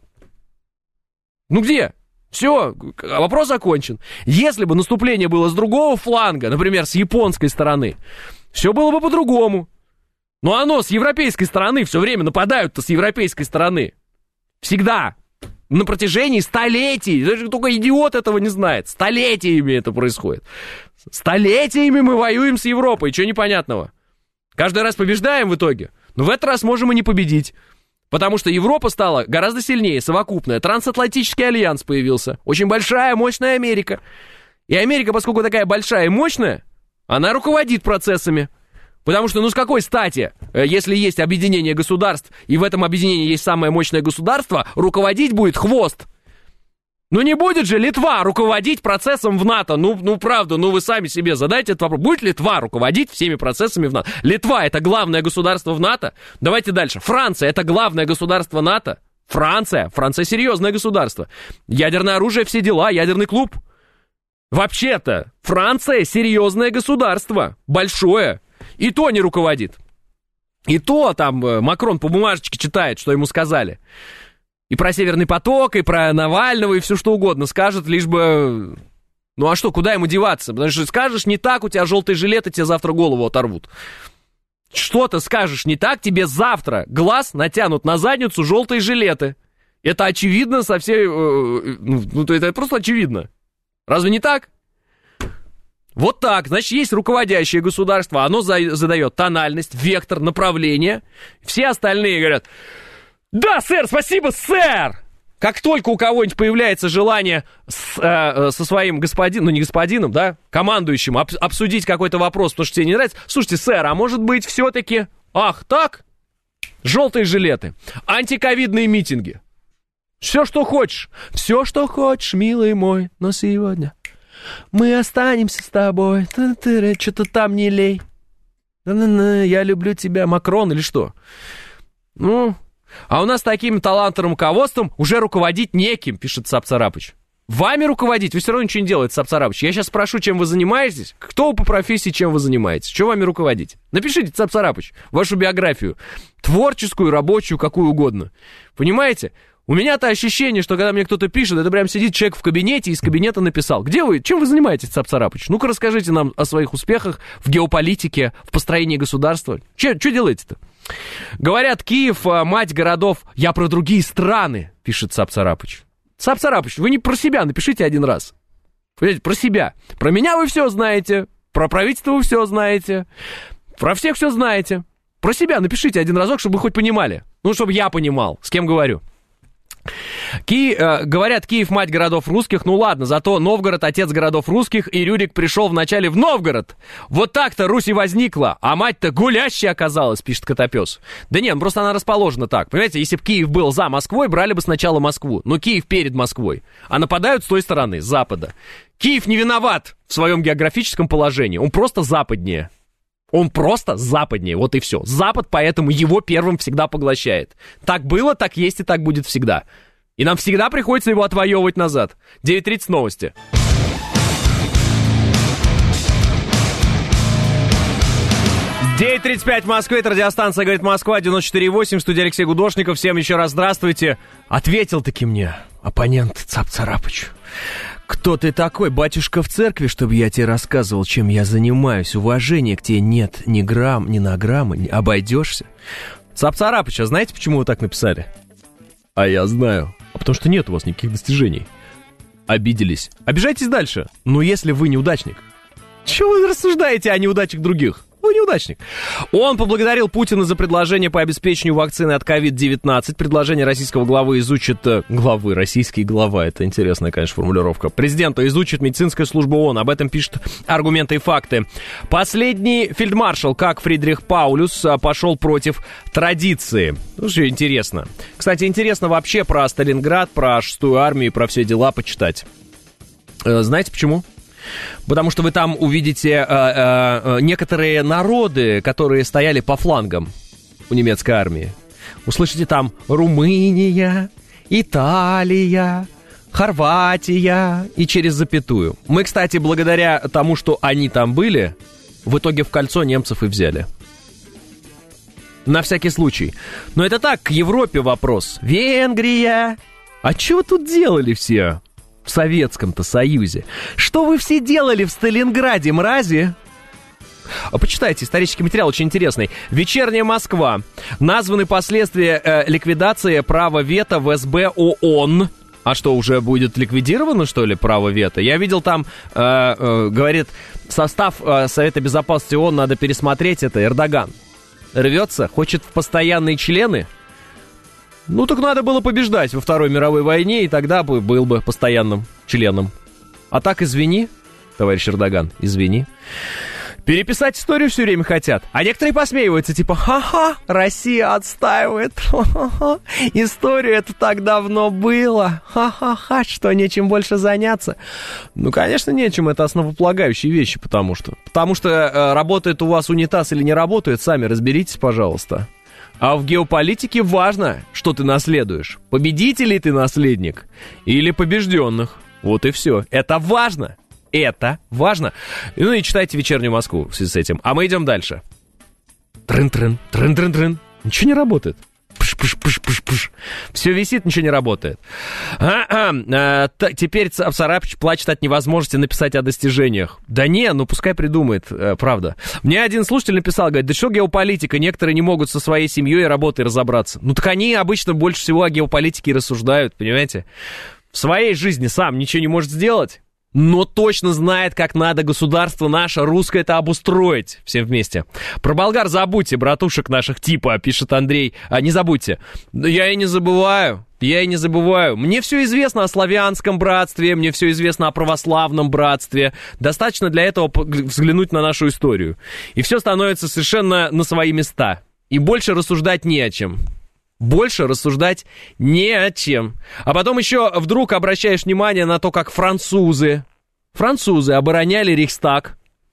Ну где? Все, вопрос окончен. Если бы наступление было с другого фланга, например, с японской стороны, все было бы по-другому. Но оно с европейской стороны, все время нападают-то с европейской стороны. Всегда. На протяжении столетий. Даже только идиот этого не знает. Столетиями это происходит. Столетиями мы воюем с Европой. Чего непонятного? Каждый раз побеждаем в итоге. Но в этот раз можем и не победить. Потому что Европа стала гораздо сильнее, совокупная. Трансатлантический альянс появился. Очень большая, мощная Америка. И Америка, поскольку такая большая и мощная, она руководит процессами. Потому что, ну с какой стати, если есть объединение государств, и в этом объединении есть самое мощное государство, руководить будет хвост? Ну не будет же Литва руководить процессом в НАТО? Ну, ну правда, ну вы сами себе задайте этот вопрос. Будет Литва руководить всеми процессами в НАТО? Литва — это главное государство в НАТО? Давайте дальше. Франция — это главное государство НАТО? Франция. Франция — серьезное государство. Ядерное оружие, все дела, ядерный клуб. Вообще-то, Франция — серьезное государство. Большое. И то не руководит. И то там Макрон по бумажечке читает, что ему сказали. И про Северный поток, и про Навального, и все что угодно скажет, лишь бы... Ну а что, куда ему деваться? Потому что скажешь не так, у тебя желтый жилет, и тебе завтра голову оторвут. Что-то скажешь не так, тебе завтра глаз натянут на задницу желтые жилеты. Это очевидно со всей... Ну, это просто очевидно. Разве не так? Вот так. Значит, есть руководящее государство, оно задает тональность, вектор, направление. Все остальные говорят... Да, сэр, спасибо, сэр! Как только у кого-нибудь появляется желание с, э, со своим господином, ну не господином, да, командующим об, обсудить какой-то вопрос, потому что тебе не нравится, слушайте, сэр, а может быть все-таки, ах, так, желтые жилеты, антиковидные митинги, все, что хочешь, все, что хочешь, милый мой, но сегодня мы останемся с тобой, что-то там не лей, я люблю тебя, Макрон или что? Ну... А у нас таким талантливым руководством уже руководить неким, пишет Цап-Царапыч. Вами руководить? Вы все равно ничего не делаете, Цап-Царапыч. Я сейчас спрошу, чем вы занимаетесь. Кто вы по профессии, чем вы занимаетесь? Что вами руководить? Напишите, Цап-Царапыч, вашу биографию. Творческую, рабочую, какую угодно. Понимаете? У меня-то ощущение, что когда мне кто-то пишет, это прям сидит человек в кабинете и из кабинета написал. Где вы? Чем вы занимаетесь, Цап-Царапыч? Ну-ка расскажите нам о своих успехах в геополитике, в построении государства. Что делаете-то? Говорят, Киев, мать городов. Я про другие страны, пишет Цап-Царапыч. Цап-Царапыч, вы не про себя напишите один раз. Понимаете, про себя. Про меня вы все знаете, про правительство вы все знаете, про всех все знаете. Про себя напишите один разок, чтобы вы хоть понимали. Ну, чтобы я понимал, с кем говорю. Ки... Э, говорят, Киев мать городов русских. Ну ладно, зато Новгород отец городов русских, и Рюрик пришел вначале в Новгород. Вот так-то Русь и возникла, а мать-то гулящая оказалась, пишет Котопес. Да нет, просто она расположена так. Понимаете, если бы Киев был за Москвой, брали бы сначала Москву. Но Киев перед Москвой. А нападают с той стороны, с запада. Киев не виноват в своем географическом положении. Он просто западнее. Он просто западнее, вот и все. Запад поэтому его первым всегда поглощает. Так было, так есть и так будет всегда. И нам всегда приходится его отвоевывать назад. девять тридцать новости. девять тридцать пять в Москве, это радиостанция «Говорит Москва», девяносто четыре восемь, в студии Алексей Гудошников. Всем еще раз здравствуйте. Ответил-таки мне оппонент Цап-Царапыч. Кто ты такой, батюшка в церкви, чтобы я тебе рассказывал, чем я занимаюсь? Уважения к тебе нет ни грамм, ни на грамм, не обойдешься. Цап-Царапыч, а знаете, почему вы так написали? А я знаю. А потому что нет у вас никаких достижений. Обиделись. Обижайтесь дальше. Но если вы неудачник, чего вы рассуждаете о неудачах других? Вы неудачник. Он поблагодарил Путина за предложение по обеспечению вакцины от ковид девятнадцать. Предложение российского главы изучит... Главы, российский глава, это интересная, конечно, формулировка. Президента изучит медицинская служба ООН. Об этом пишут аргументы и факты. Последний фельдмаршал, как Фридрих Паулюс, пошел против традиции. Ну, что интересно. Кстати, интересно вообще про Сталинград, про шестую армию, про все дела почитать. Знаете почему? Потому что вы там увидите э, э, некоторые народы, которые стояли по флангам у немецкой армии. Услышите там Румыния, Италия, Хорватия и через запятую. Мы, кстати, благодаря тому, что они там были, в итоге в кольцо немцев и взяли. На всякий случай. Но это так, к Европе вопрос. Венгрия. А что вы тут делали все? В Советском-то Союзе. Что вы все делали в Сталинграде, мрази? Почитайте, исторический материал очень интересный. «Вечерняя Москва». Названы последствия э, ликвидации права вето в эс бэ ООН. А что, уже будет ликвидировано, что ли, право вето? Я видел там, э, э, говорит, состав э, Совета Безопасности ООН надо пересмотреть. Это Эрдоган. Рвется, хочет в постоянные члены. Ну, так надо было побеждать во Второй мировой войне, и тогда бы был бы постоянным членом. А так, извини, товарищ Эрдоган, извини. Переписать историю все время хотят. А некоторые посмеиваются, типа, ха-ха, Россия отстаивает. Ха-ха-ха. Историю это так давно было. Ха-ха-ха, что нечем больше заняться. Ну, конечно, нечем, это основополагающие вещи, потому что. Потому что э, работает у вас унитаз или не работает, сами разберитесь, пожалуйста. А в геополитике важно, что ты наследуешь. Победителей ты наследник или побежденных. Вот и все. Это важно. Это важно. Ну и читайте «Вечернюю Москву» в связи с этим. А мы идем дальше. Трын-трын, трын-трын-трын. Ничего не работает. Пш-пш-пш-пш-пш. Все висит, ничего не работает. А-а. А, т- теперь Царапыч плачет от невозможности написать о достижениях. Да не, ну пускай придумает, э, правда. Мне один слушатель написал, говорит, да что геополитика, некоторые не могут со своей семьей и работой разобраться. Ну так они обычно больше всего о геополитике и рассуждают, понимаете? В своей жизни сам ничего не может сделать, но точно знает, как надо государство наше русское-то обустроить всем вместе. Про болгар забудьте, братушек наших типа, пишет Андрей. А не забудьте. Я и не забываю, я и не забываю. Мне все известно о славянском братстве, мне все известно о православном братстве. Достаточно для этого взглянуть на нашу историю. И все становится совершенно на свои места. И больше рассуждать не о чем. Больше рассуждать не о чем. А потом еще вдруг обращаешь внимание на то, как французы, французы обороняли Рейхстаг.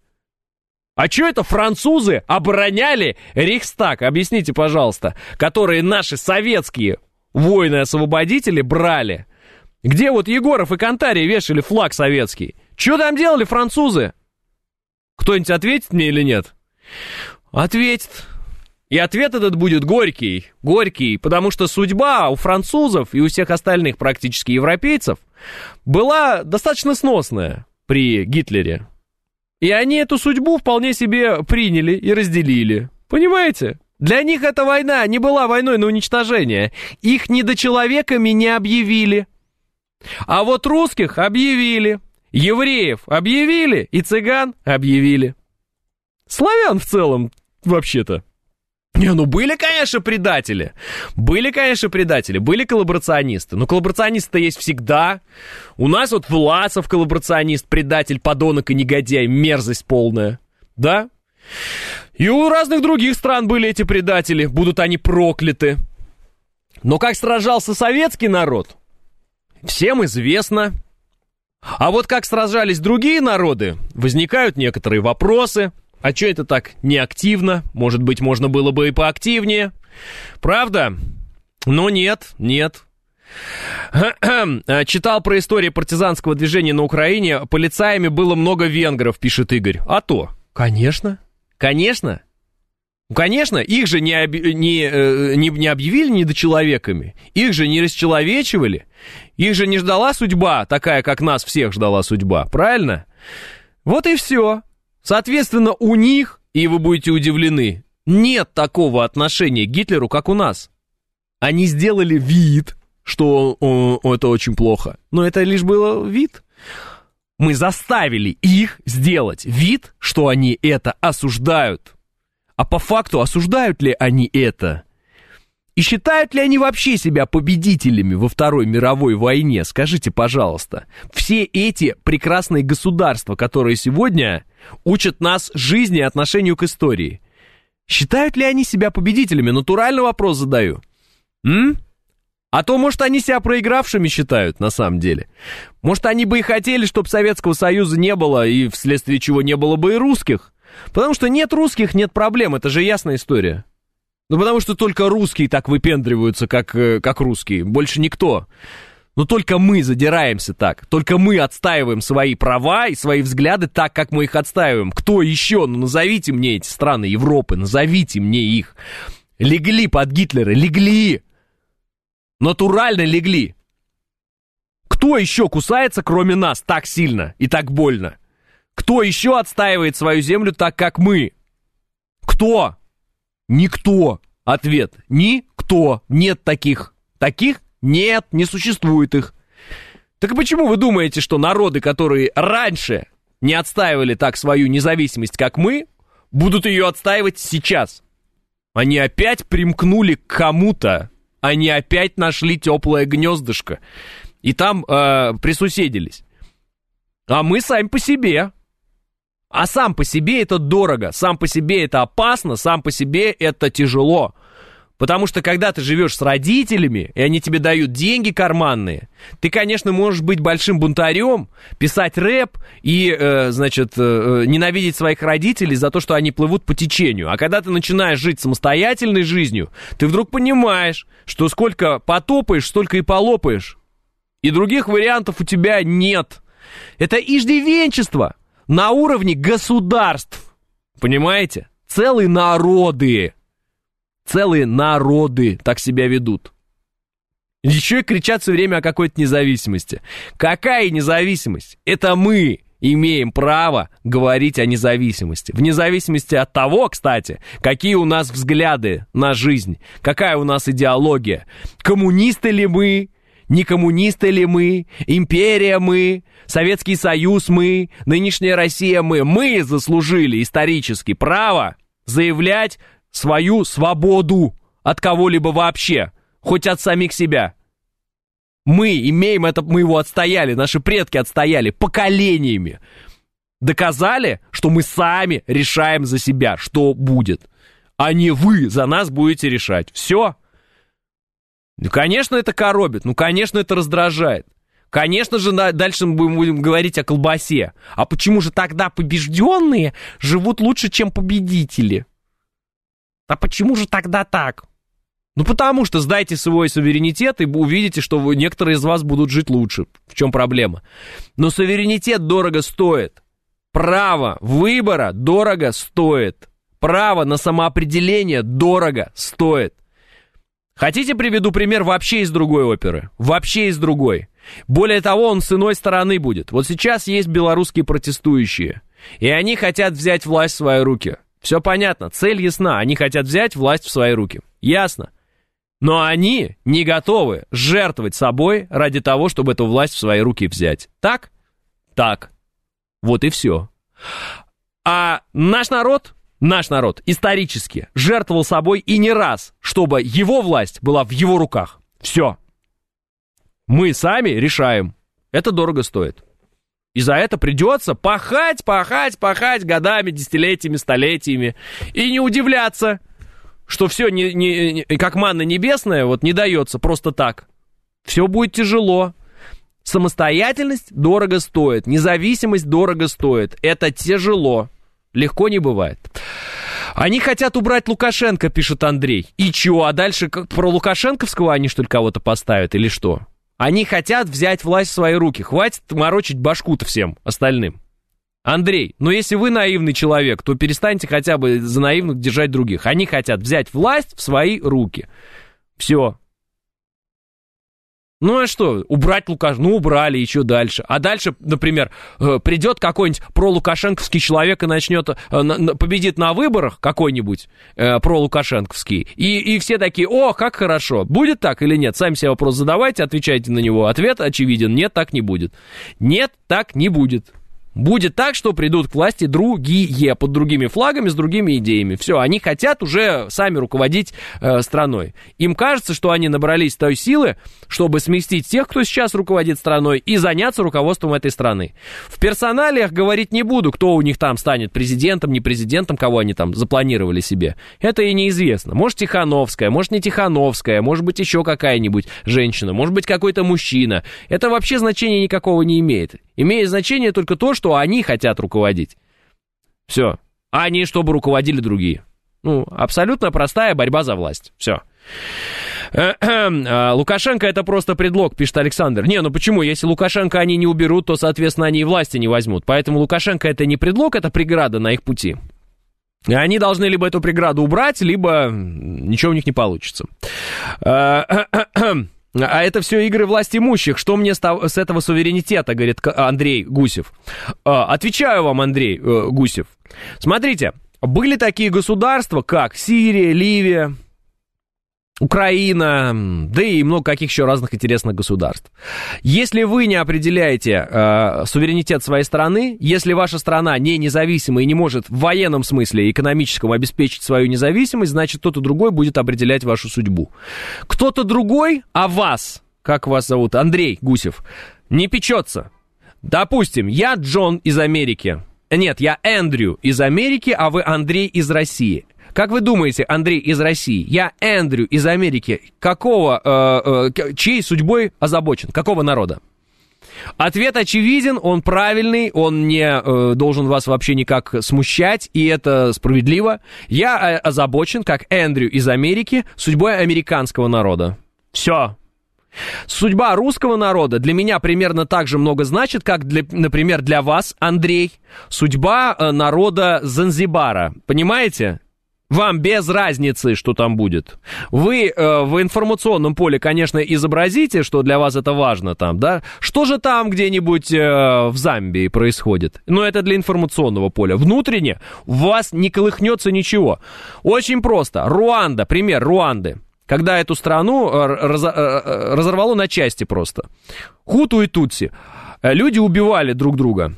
А что это французы обороняли Рейхстаг? Объясните, пожалуйста. Которые наши советские воины-освободители брали. Где вот Егоров и Кантарий вешали флаг советский? Что там делали французы? Кто-нибудь ответит мне или нет? Ответит. И ответ этот будет горький, горький, потому что судьба у французов и у всех остальных практически европейцев была достаточно сносная при Гитлере. И они эту судьбу вполне себе приняли и разделили. Понимаете? Для них эта война не была войной на уничтожение. Их недочеловеками не объявили. А вот русских объявили, евреев объявили и цыган объявили. Славян в целом, вообще-то. Не, ну были, конечно, предатели. Были, конечно, предатели. Были коллаборационисты. Но коллаборационисты-то есть всегда. У нас вот Власов коллаборационист, предатель, подонок и негодяй. Мерзость полная. Да? И у разных других стран были эти предатели. Будут они прокляты. Но как сражался советский народ, всем известно. А вот как сражались другие народы, возникают некоторые вопросы. А что это так неактивно? Может быть, можно было бы и поактивнее. Правда? Но нет, нет. Читал про историю партизанского движения на Украине. Полицаями было много венгров, пишет Игорь. А то, конечно, конечно. Конечно, их же не, об... не, не, не объявили недочеловеками. Их же не расчеловечивали. Их же не ждала судьба, такая, как нас всех ждала судьба. Правильно? Вот и все. Соответственно, у них, и вы будете удивлены, нет такого отношения к Гитлеру, как у нас. Они сделали вид, что о, о, это очень плохо. Но это лишь был вид. Мы заставили их сделать вид, что они это осуждают. А по факту осуждают ли они это? И считают ли они вообще себя победителями во Второй мировой войне? Скажите, пожалуйста. Все эти прекрасные государства, которые сегодня учат нас жизни и отношению к истории, считают ли они себя победителями? Натуральный вопрос задаю. М? А то, может, они себя проигравшими считают, на самом деле. Может, они бы и хотели, чтобы Советского Союза не было, и вследствие чего не было бы и русских. Потому что нет русских, нет проблем, это же ясная история. Ну, потому что только русские так выпендриваются, как, как русские, больше никто. Но только мы задираемся так, только мы отстаиваем свои права и свои взгляды так, как мы их отстаиваем. Кто еще? Ну, назовите мне эти страны Европы, назовите мне их. Легли под Гитлера, легли. Натурально легли. Кто еще кусается, кроме нас, так сильно и так больно? Кто еще отстаивает свою землю так, как мы? Кто? Никто. Ответ. Никто. Нет таких. Таких? Нет, не существует их. Так почему вы думаете, что народы, которые раньше не отстаивали так свою независимость, как мы, будут ее отстаивать сейчас? Они опять примкнули к кому-то. Они опять нашли теплое гнездышко. И там э, присуседились. А мы сами по себе. А сам по себе это дорого, сам по себе это опасно, сам по себе это тяжело. Потому что когда ты живешь с родителями, и они тебе дают деньги карманные, ты, конечно, можешь быть большим бунтарем, писать рэп и, э, значит, э, ненавидеть своих родителей за то, что они плывут по течению. А когда ты начинаешь жить самостоятельной жизнью, ты вдруг понимаешь, что сколько потопаешь, столько и полопаешь. И других вариантов у тебя нет. Это иждивенчество. На уровне государств, понимаете? Целые народы, целые народы так себя ведут. Еще и кричат все время о какой-то независимости. Какая независимость? Это мы имеем право говорить о независимости. Вне зависимости от того, кстати, какие у нас взгляды на жизнь, какая у нас идеология. Коммунисты ли мы? Не коммунисты ли мы, империя мы, Советский Союз мы, нынешняя Россия мы. Мы заслужили исторически право заявлять свою свободу от кого-либо вообще, хоть от самих себя. Мы имеем это, мы его отстояли, наши предки отстояли поколениями. Доказали, что мы сами решаем за себя, что будет, а не вы за нас будете решать. Все. Ну, конечно, это коробит, ну, конечно, это раздражает. Конечно же, дальше мы будем говорить о колбасе. А почему же тогда побежденные живут лучше, чем победители? А почему же тогда так? Ну, потому что сдайте свой суверенитет, и увидите, что вы, некоторые из вас будут жить лучше. В чем проблема? Но суверенитет дорого стоит. Право выбора дорого стоит. Право на самоопределение дорого стоит. Хотите, приведу пример вообще из другой оперы? Вообще из другой. Более того, он с иной стороны будет. Вот сейчас есть белорусские протестующие, и они хотят взять власть в свои руки. Все понятно, цель ясна, они хотят взять власть в свои руки. Ясно. Но они не готовы жертвовать собой ради того, чтобы эту власть в свои руки взять. Так? Так. Вот и все. А наш народ наш народ исторически жертвовал собой и не раз, чтобы его власть была в его руках. Все. Мы сами решаем. Это дорого стоит. И за это придется пахать, пахать, пахать годами, десятилетиями, столетиями. И не удивляться, что все не, не, не, как манна небесная вот не дается просто так. Все будет тяжело. Самостоятельность дорого стоит. Независимость дорого стоит. Это тяжело. Легко не бывает. Они хотят убрать Лукашенко, пишет Андрей. И чё, а дальше как, про Лукашенковского они, что ли, кого-то поставят или что? Они хотят взять власть в свои руки. Хватит морочить башку-то всем остальным. Андрей, ну если вы наивный человек, то перестаньте хотя бы за наивных держать других. Они хотят взять власть в свои руки. Все. Ну а что, убрать Лукашенко? Ну убрали, и что дальше? А дальше, например, придет какой-нибудь пролукашенковский человек и начнет, победит на выборах какой-нибудь пролукашенковский, и, и все такие, о, как хорошо. Будет так или нет? Сами себе вопрос задавайте, отвечайте на него. Ответ очевиден, нет, так не будет. Нет, так не будет. Будет так, что придут к власти другие, под другими флагами, с другими идеями. Все, они хотят уже сами руководить э, страной. Им кажется, что они набрались той силы, чтобы сместить тех, кто сейчас руководит страной, и заняться руководством этой страны. В персоналиях говорить не буду, кто у них там станет президентом, не президентом, кого они там запланировали себе. Это и неизвестно. Может, Тихановская, может, не Тихановская, может быть, еще какая-нибудь женщина, может быть, какой-то мужчина. Это вообще значения никакого не имеет. Имеет значение только то, что они хотят руководить. Все. А не чтобы руководили другие. Ну, абсолютно простая борьба за власть. Все. Лукашенко это просто предлог, пишет Александр. Не, ну почему? Если Лукашенко они не уберут, то, соответственно, они и власти не возьмут. Поэтому Лукашенко это не предлог, это преграда на их пути. И они должны либо эту преграду убрать, либо ничего у них не получится. А это все игры власть имущих. Что мне с этого суверенитета, говорит Андрей Гусев. Отвечаю вам, Андрей Гусев. Смотрите, были такие государства, как Сирия, Ливия, Украина, да и много каких еще разных интересных государств. Если вы не определяете э, суверенитет своей страны, если ваша страна не независима и не может в военном смысле, экономическом обеспечить свою независимость, значит, кто-то другой будет определять вашу судьбу. Кто-то другой, а вас, как вас зовут, Андрей Гусев, не печется. Допустим, я Джон из Америки. Нет, я Эндрю из Америки, а вы Андрей из России. Как вы думаете, Андрей из России, я Эндрю из Америки, какого, э, э, чьей судьбой озабочен, какого народа? Ответ очевиден, он правильный, он не э, должен вас вообще никак смущать, и это справедливо. Я озабочен, как Эндрю из Америки, судьбой американского народа. Все. Судьба русского народа для меня примерно так же много значит, как, для, например, для вас, Андрей, судьба э, народа Занзибара. Понимаете? Вам без разницы, что там будет. Вы э, в информационном поле, конечно, изобразите, что для вас это важно там, да? Что же там где-нибудь э, в Замбии происходит? Но это для информационного поля. Внутренне у вас не колыхнется ничего. Очень просто. Руанда, пример Руанды. Когда эту страну раз, разорвало на части просто. Хуту и Тутси. Люди убивали друг друга.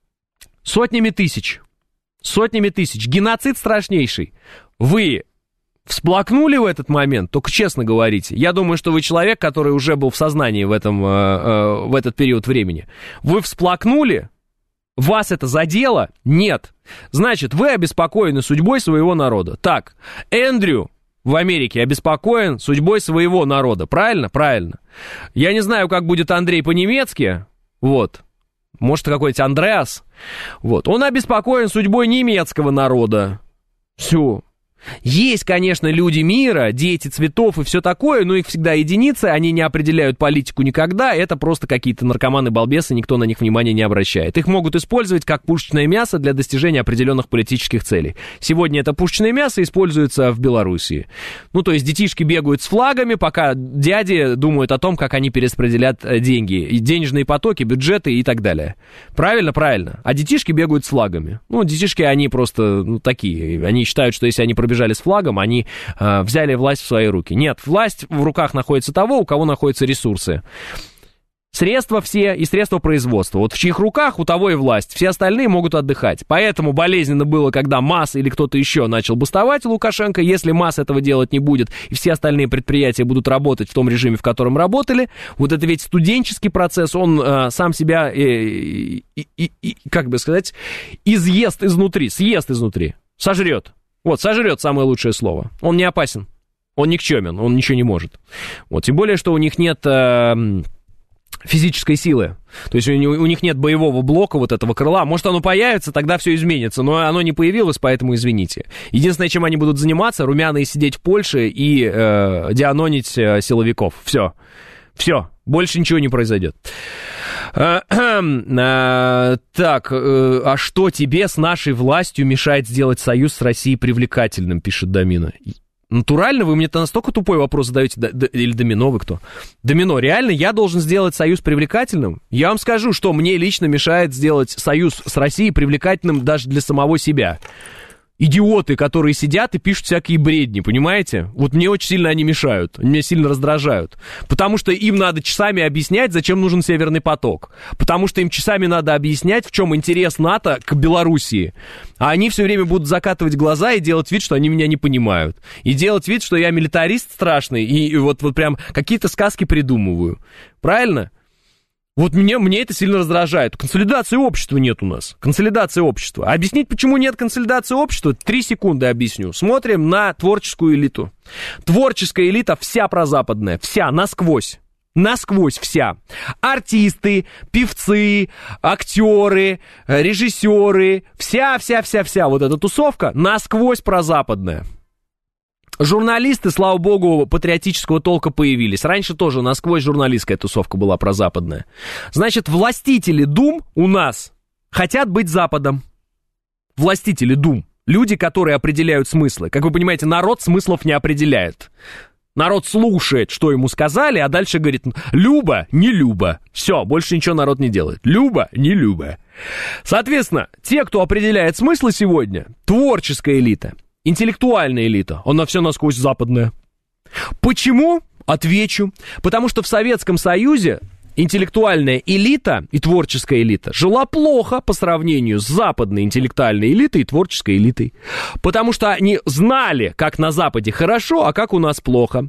Сотнями тысяч. Сотнями тысяч. Геноцид страшнейший. Вы всплакнули в этот момент? Только честно говорите. Я думаю, что вы человек, который уже был в сознании в, этом, э, э, в этот период времени. Вы всплакнули? Вас это задело? Нет. Значит, вы обеспокоены судьбой своего народа. Так, Эндрю в Америке обеспокоен судьбой своего народа. Правильно? Правильно. Я не знаю, как будет Андрей по-немецки. Вот. Может, какой-нибудь Андреас. Вот. Он обеспокоен судьбой немецкого народа. Все. Есть, конечно, люди мира, дети цветов и все такое, но их всегда единицы, они не определяют политику никогда, это просто какие-то наркоманы-балбесы, никто на них внимания не обращает. Их могут использовать как пушечное мясо для достижения определенных политических целей. Сегодня это пушечное мясо используется в Белоруссии. Ну, то есть детишки бегают с флагами, пока дяди думают о том, как они перераспределят деньги, денежные потоки, бюджеты и так далее. Правильно? Правильно. А детишки бегают с флагами. Ну, детишки, они просто ну, такие, они считают, что если они пробежали с флагом, они э, взяли власть в свои руки. Нет, власть в руках находится того, у кого находятся ресурсы. Средства все и средства производства. Вот в чьих руках, у того и власть. Все остальные могут отдыхать. Поэтому болезненно было, когда МАЗ или кто-то еще начал бастовать Лукашенко. Если МАЗ этого делать не будет, и все остальные предприятия будут работать в том режиме, в котором работали, вот это ведь студенческий процесс, он э, сам себя, э, э, э, э, э, как бы сказать, изъест изнутри, съест изнутри, сожрет. Вот, сожрет самое лучшее слово. Он не опасен, он никчемен, он ничего не может. Вот, тем более, что у них нет... Э, физической силы. То есть у, у них нет боевого блока вот этого крыла. Может, оно появится, тогда все изменится. Но оно не появилось, поэтому извините. Единственное, чем они будут заниматься, румяные сидеть в Польше и э, дианонить э, силовиков. Все. Все. Больше ничего не произойдет. Э, э, так, э, а что тебе с нашей властью мешает сделать союз с Россией привлекательным, пишет Домина. Натурально? Вы мне-то настолько тупой вопрос задаете? Д- д- или Домино вы кто? Домино, реально я должен сделать союз привлекательным? Я вам скажу, что мне лично мешает сделать союз с Россией привлекательным даже для самого себя. Идиоты, которые сидят и пишут всякие бредни, понимаете? Вот мне очень сильно они мешают, меня сильно раздражают. Потому что им надо часами объяснять, зачем нужен Северный поток. Потому что им часами надо объяснять, в чем интерес НАТО к Белоруссии. А они все время будут закатывать глаза и делать вид, что они меня не понимают. И делать вид, что я милитарист страшный, и, и вот, вот прям какие-то сказки придумываю. Правильно? Вот мне, мне это сильно раздражает. Консолидации общества нет у нас. Консолидации общества. Объяснить, почему нет консолидации общества, три секунды объясню. Смотрим на творческую элиту. Творческая элита вся прозападная. Вся, насквозь. Насквозь вся. Артисты, певцы, актеры, режиссеры. Вся-вся-вся-вся вот эта тусовка насквозь прозападная. Журналисты, слава богу, патриотического толка появились. Раньше тоже насквозь журналистская тусовка была прозападная. Значит, властители дум у нас хотят быть Западом. Властители дум. Люди, которые определяют смыслы. Как вы понимаете, народ смыслов не определяет. Народ слушает, что ему сказали, а дальше говорит, Люба, не Люба. Все, больше ничего народ не делает. Люба, не Люба. Соответственно, те, кто определяет смыслы сегодня, творческая элита, интеллектуальная элита, она все насквозь западная. Почему? Отвечу. Потому что в Советском Союзе интеллектуальная элита и творческая элита жила плохо по сравнению с западной интеллектуальной элитой и творческой элитой. Потому что они знали, как на Западе хорошо, а как у нас плохо.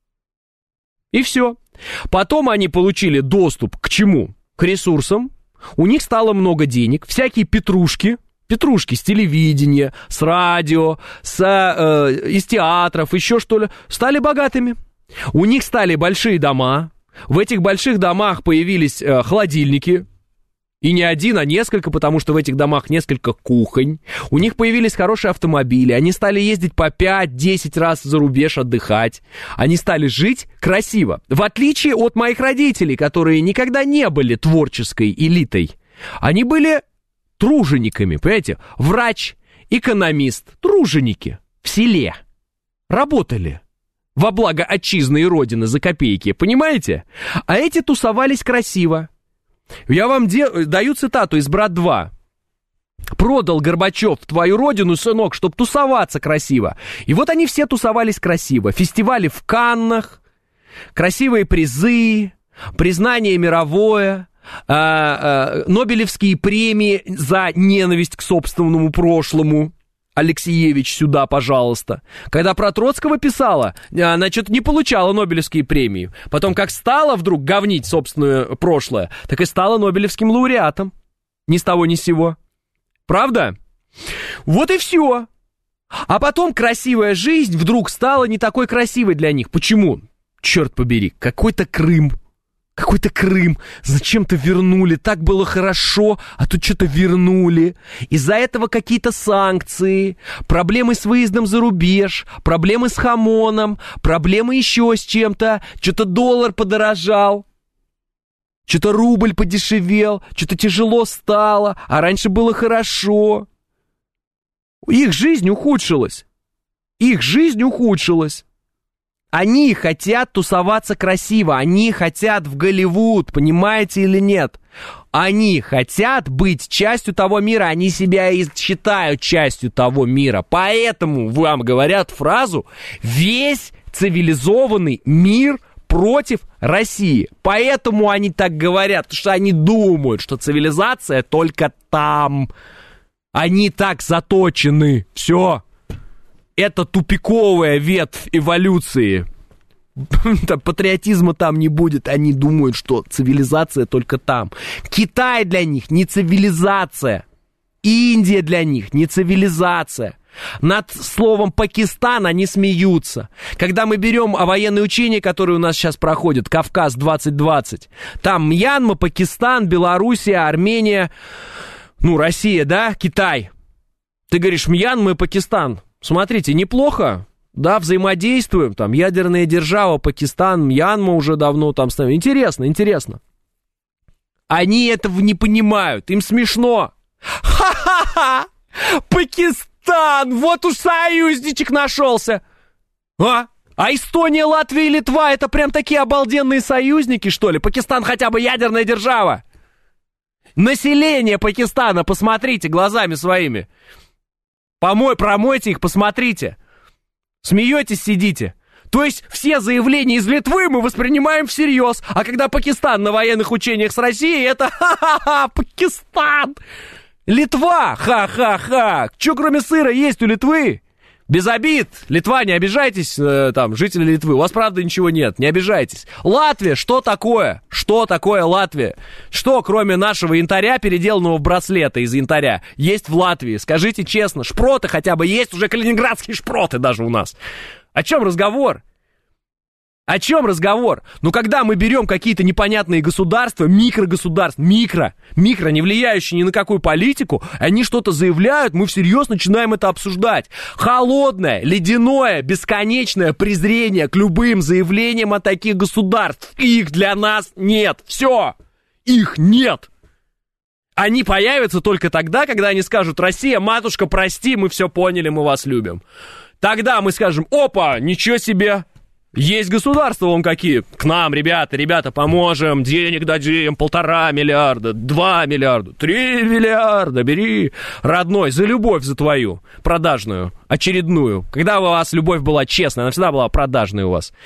И все. Потом они получили доступ к чему? К ресурсам. У них стало много денег, всякие петрушки, Петрушки с телевидения, с радио, с, э, из театров, еще что ли, стали богатыми. У них стали большие дома. В этих больших домах появились э, холодильники. И не один, а несколько, потому что в этих домах несколько кухонь. У них появились хорошие автомобили. Они стали ездить по пять-десять раз за рубеж отдыхать. Они стали жить красиво. В отличие от моих родителей, которые никогда не были творческой элитой. Они были... тружениками, понимаете? Врач, экономист, труженики в селе работали во благо отчизны и родины за копейки, понимаете? А эти тусовались красиво. Я вам де- даю цитату из «Брат два». «Продал Горбачев твою родину, сынок, чтоб тусоваться красиво». И вот они все тусовались красиво. Фестивали в Каннах, красивые призы, признание мировое, А, а, Нобелевские премии за ненависть к собственному прошлому. Алексеевич, сюда, пожалуйста. Когда про Троцкого писала, она что-то не получала Нобелевские премии. Потом, как стала вдруг говнить собственное прошлое, так и стала Нобелевским лауреатом. Ни с того, ни с сего. Правда? Вот и все. А потом красивая жизнь вдруг стала не такой красивой для них. Почему? Черт побери, какой-то Крым. Какой-то Крым, зачем-то вернули, так было хорошо, а тут что-то вернули. Из-за этого какие-то санкции, проблемы с выездом за рубеж, проблемы с хамоном, проблемы еще с чем-то, что-то доллар подорожал, что-то рубль подешевел, что-то тяжело стало, а раньше было хорошо. Их жизнь ухудшилась, их жизнь ухудшилась. Они хотят тусоваться красиво, они хотят в Голливуд, понимаете или нет? Они хотят быть частью того мира, они себя и считают частью того мира. Поэтому вам говорят фразу «Весь цивилизованный мир против России. Поэтому они так говорят, потому что они думают, что цивилизация только там. Они так заточены. Все. Это тупиковая ветвь эволюции. Патриотизма там не будет. Они думают, что цивилизация только там. Китай для них не цивилизация. Индия для них не цивилизация. Над словом Пакистан они смеются. Когда мы берем военные учения, которые у нас сейчас проходят, Кавказ двадцать двадцать, там Мьянма, Пакистан, Белоруссия, Армения, ну, Россия, да, Китай. Ты говоришь, Мьянма и Пакистан. Смотрите, неплохо, да, взаимодействуем, там, ядерная держава, Пакистан, Мьянма уже давно там ставим. Интересно, интересно. Они этого не понимают, им смешно. Ха-ха-ха! Пакистан! Вот уж союзничек нашелся! А? А Эстония, Латвия и Литва — это прям такие обалденные союзники, что ли? Пакистан хотя бы ядерная держава. Население Пакистана, посмотрите глазами своими. Помой, промойте их, посмотрите. Смеетесь, сидите. То есть все заявления из Литвы мы воспринимаем всерьез. А когда Пакистан на военных учениях с Россией, это ха-ха-ха, Пакистан! Литва, ха-ха-ха. Что кроме сыра есть у Литвы? Без обид. Литва, не обижайтесь, э, там, жители Литвы. У вас, правда, ничего нет, не обижайтесь. Латвия, что такое? Что такое Латвия? Что, кроме нашего янтаря, переделанного в браслеты из янтаря, есть в Латвии? Скажите честно, шпроты хотя бы есть, уже калининградские шпроты даже у нас. О чем разговор? О чем разговор? Ну, когда мы берем какие-то непонятные государства, микрогосударства, микро, микро, не влияющие ни на какую политику, они что-то заявляют, мы всерьез начинаем это обсуждать. Холодное, ледяное, бесконечное презрение к любым заявлениям от таких государств. Их для нас нет. Все. Их нет. Они появятся только тогда, когда они скажут: Россия, матушка, прости, мы все поняли, мы вас любим. Тогда мы скажем: опа, ничего себе. Есть государства, вон какие, к нам, ребята, ребята, поможем, денег дадим, полтора миллиарда, два миллиарда, три миллиарда, бери, родной, за любовь за твою, продажную, очередную. Когда у вас любовь была честная, она всегда была продажной у вас.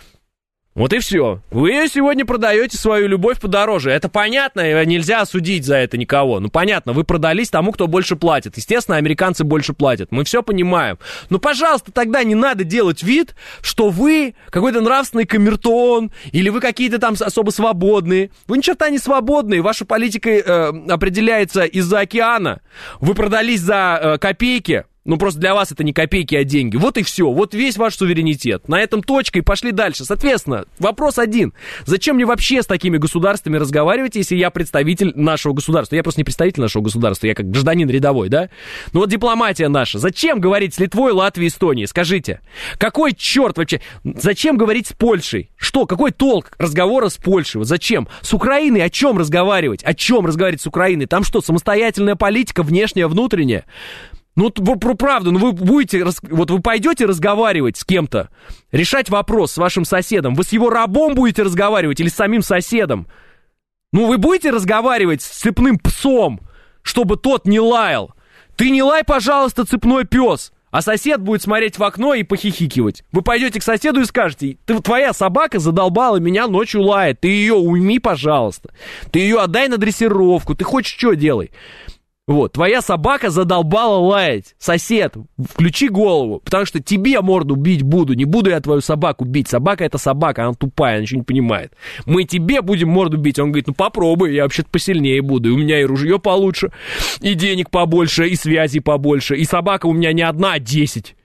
Вот и все. Вы сегодня продаете свою любовь подороже. Это понятно, нельзя осудить за это никого. Ну, понятно, вы продались тому, кто больше платит. Естественно, американцы больше платят. Мы все понимаем. Но, пожалуйста, тогда не надо делать вид, что вы какой-то нравственный камертон, или вы какие-то там особо свободные. Вы ни черта не свободные. Ваша политика э, определяется из-за океана. Вы продались за э, копейки. Ну, просто для вас это не копейки, а деньги. Вот и все. Вот весь ваш суверенитет. На этом точка, и пошли дальше. Соответственно, вопрос один. Зачем мне вообще с такими государствами разговаривать, если я представитель нашего государства? Я просто не представитель нашего государства, я как гражданин рядовой, да? Ну вот дипломатия наша. Зачем говорить с Литвой, Латвией, Эстонией? Скажите. Какой черт вообще? Зачем говорить с Польшей? Что? Какой толк разговора с Польшей? Вот зачем? С Украиной о чем разговаривать? О чем разговаривать с Украиной? Там что, самостоятельная политика, внешняя, внутренняя? Ну, правда, ну вы будете, вот вы пойдете разговаривать с кем-то, решать вопрос с вашим соседом, вы с его рабом будете разговаривать или с самим соседом? Ну, вы будете разговаривать с цепным псом, чтобы тот не лаял? Ты не лай, пожалуйста, цепной пес, а сосед будет смотреть в окно и похихикивать. Вы пойдете к соседу и скажете: ты, твоя собака задолбала меня, ночью лает, ты ее уйми, пожалуйста, ты ее отдай на дрессировку, ты хочешь что делай? Вот, твоя собака задолбала лаять. Сосед, включи голову, потому что тебе морду бить буду. Не буду я твою собаку бить. Собака — это собака, она тупая, она ничего не понимает. Мы тебе будем морду бить. Он говорит: ну попробуй, я вообще-то посильнее буду. И у меня и ружье получше, и денег побольше, и связей побольше. И собака у меня не одна, а десять.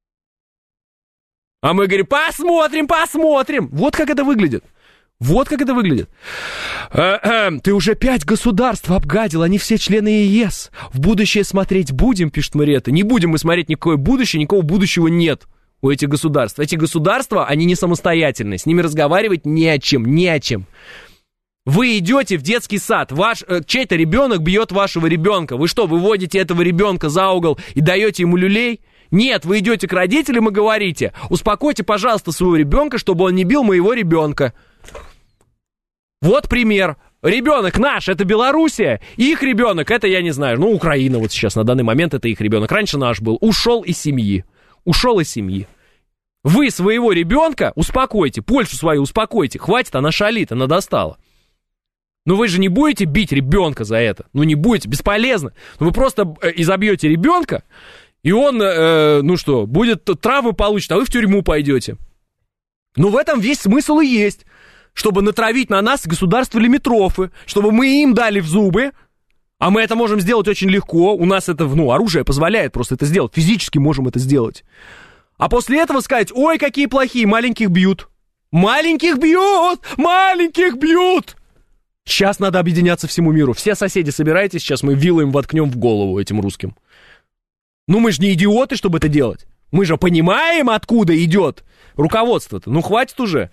А мы говорим: посмотрим, посмотрим. Вот как это выглядит. Вот как это выглядит. Ты уже пять государств обгадил, они все члены ЕС. В будущее смотреть будем, пишет Мариэта. Не будем мы смотреть никакое будущее, никакого будущего нет у этих государств. Эти государства, они не самостоятельные, с ними разговаривать не о чем, не о чем. Вы идете в детский сад, ваш, э, чей-то ребенок бьет вашего ребенка. Вы что, выводите этого ребенка за угол и даете ему люлей? Нет, вы идете к родителям и говорите: успокойте, пожалуйста, своего ребенка, чтобы он не бил моего ребенка. Вот пример. Ребенок наш — это Белоруссия, их ребенок — это, я не знаю, ну, Украина вот сейчас, на данный момент это их ребенок. Раньше наш был. Ушел из семьи. Ушел из семьи. Вы своего ребенка успокойте, Польшу свою успокойте. Хватит, она шалит, она достала. Ну вы же не будете бить ребенка за это. Ну не будете, бесполезно. Ну вы просто изобьете ребенка, и он, э, ну что, будет травмы получит, а вы в тюрьму пойдете. Ну в этом весь смысл и есть. Чтобы натравить на нас государство лимитрофы, чтобы мы им дали в зубы, а мы это можем сделать очень легко. У нас это, ну, оружие позволяет просто это сделать. Физически можем это сделать. А после этого сказать, ой, какие плохие, маленьких бьют. Маленьких бьют! Маленьких бьют! Сейчас надо объединяться всему миру. Все соседи, собирайтесь, сейчас мы вилы им воткнем в голову этим русским. Ну мы же не идиоты, чтобы это делать. Мы же понимаем, откуда идет руководство-то. Ну хватит уже.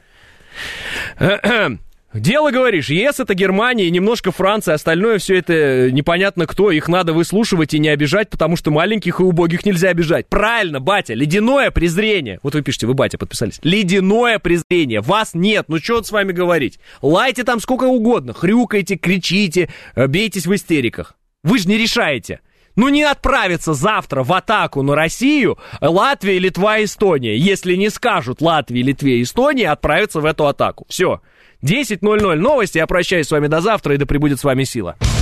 Дело, говоришь, ЕС это Германия и немножко Франция, остальное все это непонятно кто, их надо выслушивать и не обижать, потому что маленьких и убогих нельзя обижать. Правильно, батя, ледяное презрение. Вот вы пишете, вы, батя, подписались. Ледяное презрение, вас нет, ну что с вами говорить? Лайте там сколько угодно, хрюкайте, кричите, бейтесь в истериках. Вы же не решаете. Ну не отправиться завтра в атаку на Россию Латвия, Литва, Эстония. Если не скажут Латвии, Литве, Эстонии, отправиться в эту атаку. Все. десять ноль ноль новости. Я прощаюсь с вами до завтра, и да пребудет с вами сила.